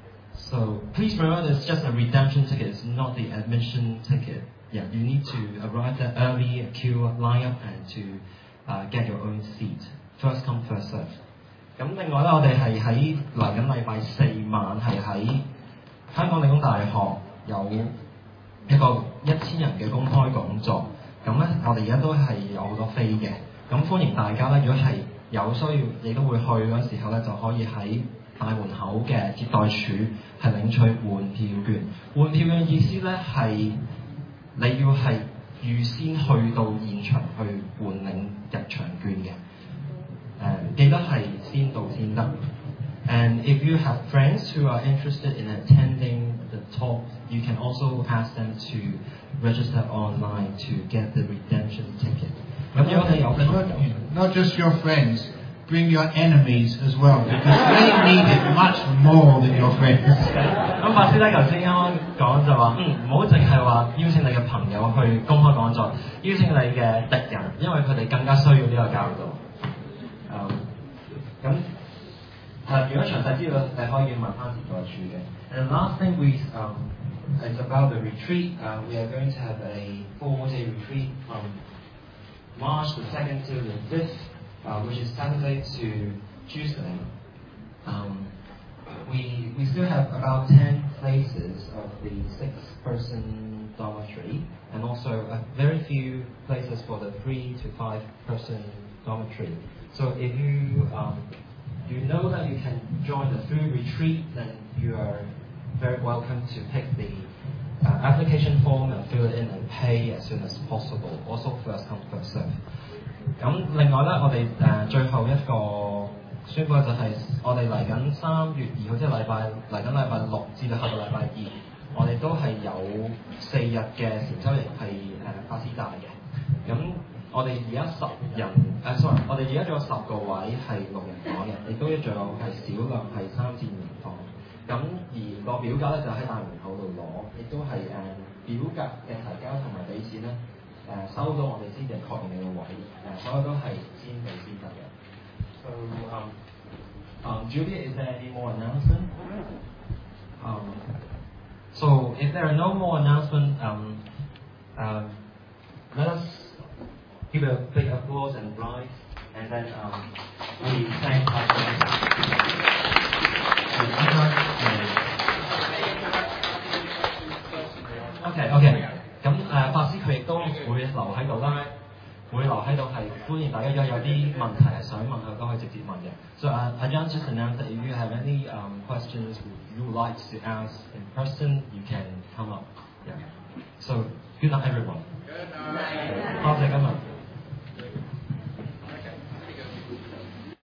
So please remember, it's just a redemption ticket, it's not the admission ticket. Yeah, you need to arrive there early, queue, line up, and to uh, get your own seat. First come, first serve. 咁另外咧，我哋係喺嚟緊禮拜四晚係喺香港理工大學有一個一千人嘅公開講座。咁咧，我哋而家都係有好多飛嘅。咁歡迎大家咧，如果係有需要，你都會去嗰時候咧，就可以喺大門口嘅接待處係領取換票券。換票嘅意思咧係你要係預先去到現場去換領入場券嘅。誒、記得係先到先得。And if you have friends who are interested in attending the talk, you can also ask them to register online to get the redemption ticket. 咁如果你有 Not, not just your friends, bring your enemies as well, because they need it much more than your friends. 咁法師咧頭先啱啱講就話，嗯，唔好淨係話邀請你嘅朋友去公開講座，邀請你嘅敵人，因為佢哋更加需要呢個教導。誒、咁、誒，如果詳細資料你可以問翻自在處嘅。And the last thing we um, is about the retreat. Uh, we are going to have a four-day retreat from March the second to the fifth, uh, which is Saturday to Tuesday. Um, we we still have about ten places of the six-person dormitory, and also a very few places for the three to five-person dormitory. So if you um, you know that you can join the free retreat, then you are very welcome to take the uh, application form and fill it in and pay as soon as possible. Also first come first serve. 咁另外咧，我哋誒、呃、最後一個宣佈就係我哋嚟緊三月二號，即係禮拜嚟緊禮拜六至到下個禮拜二，我哋都係有四日嘅禪修營係誒法師帶嘅。咁我哋而家十人誒、呃、sorry，我哋而家仲有十個位係六人房嘅，亦都仲有係少量係三至五人房。咁而個表格咧就喺大門口度攞，亦都係誒、呃、表格嘅提交同埋俾錢咧。誒、收到我哋先至確認你個位，誒、所有都係先俾先得嘅。So, um, um, Julia, is there any more announcement? Um, so, if there are no more announcements, um, um, let us give a big applause and rise, and then um, we thank our Okay, okay. 咁誒、呃、法師佢亦都會留喺度啦，會留喺度係歡迎大家，如果有啲問題係想問佢都可以直接問嘅。So uh, Ajahn just announced that if you have any um, questions you would like to ask in person, you can come up. Yeah. So good night everyone. 多謝今日。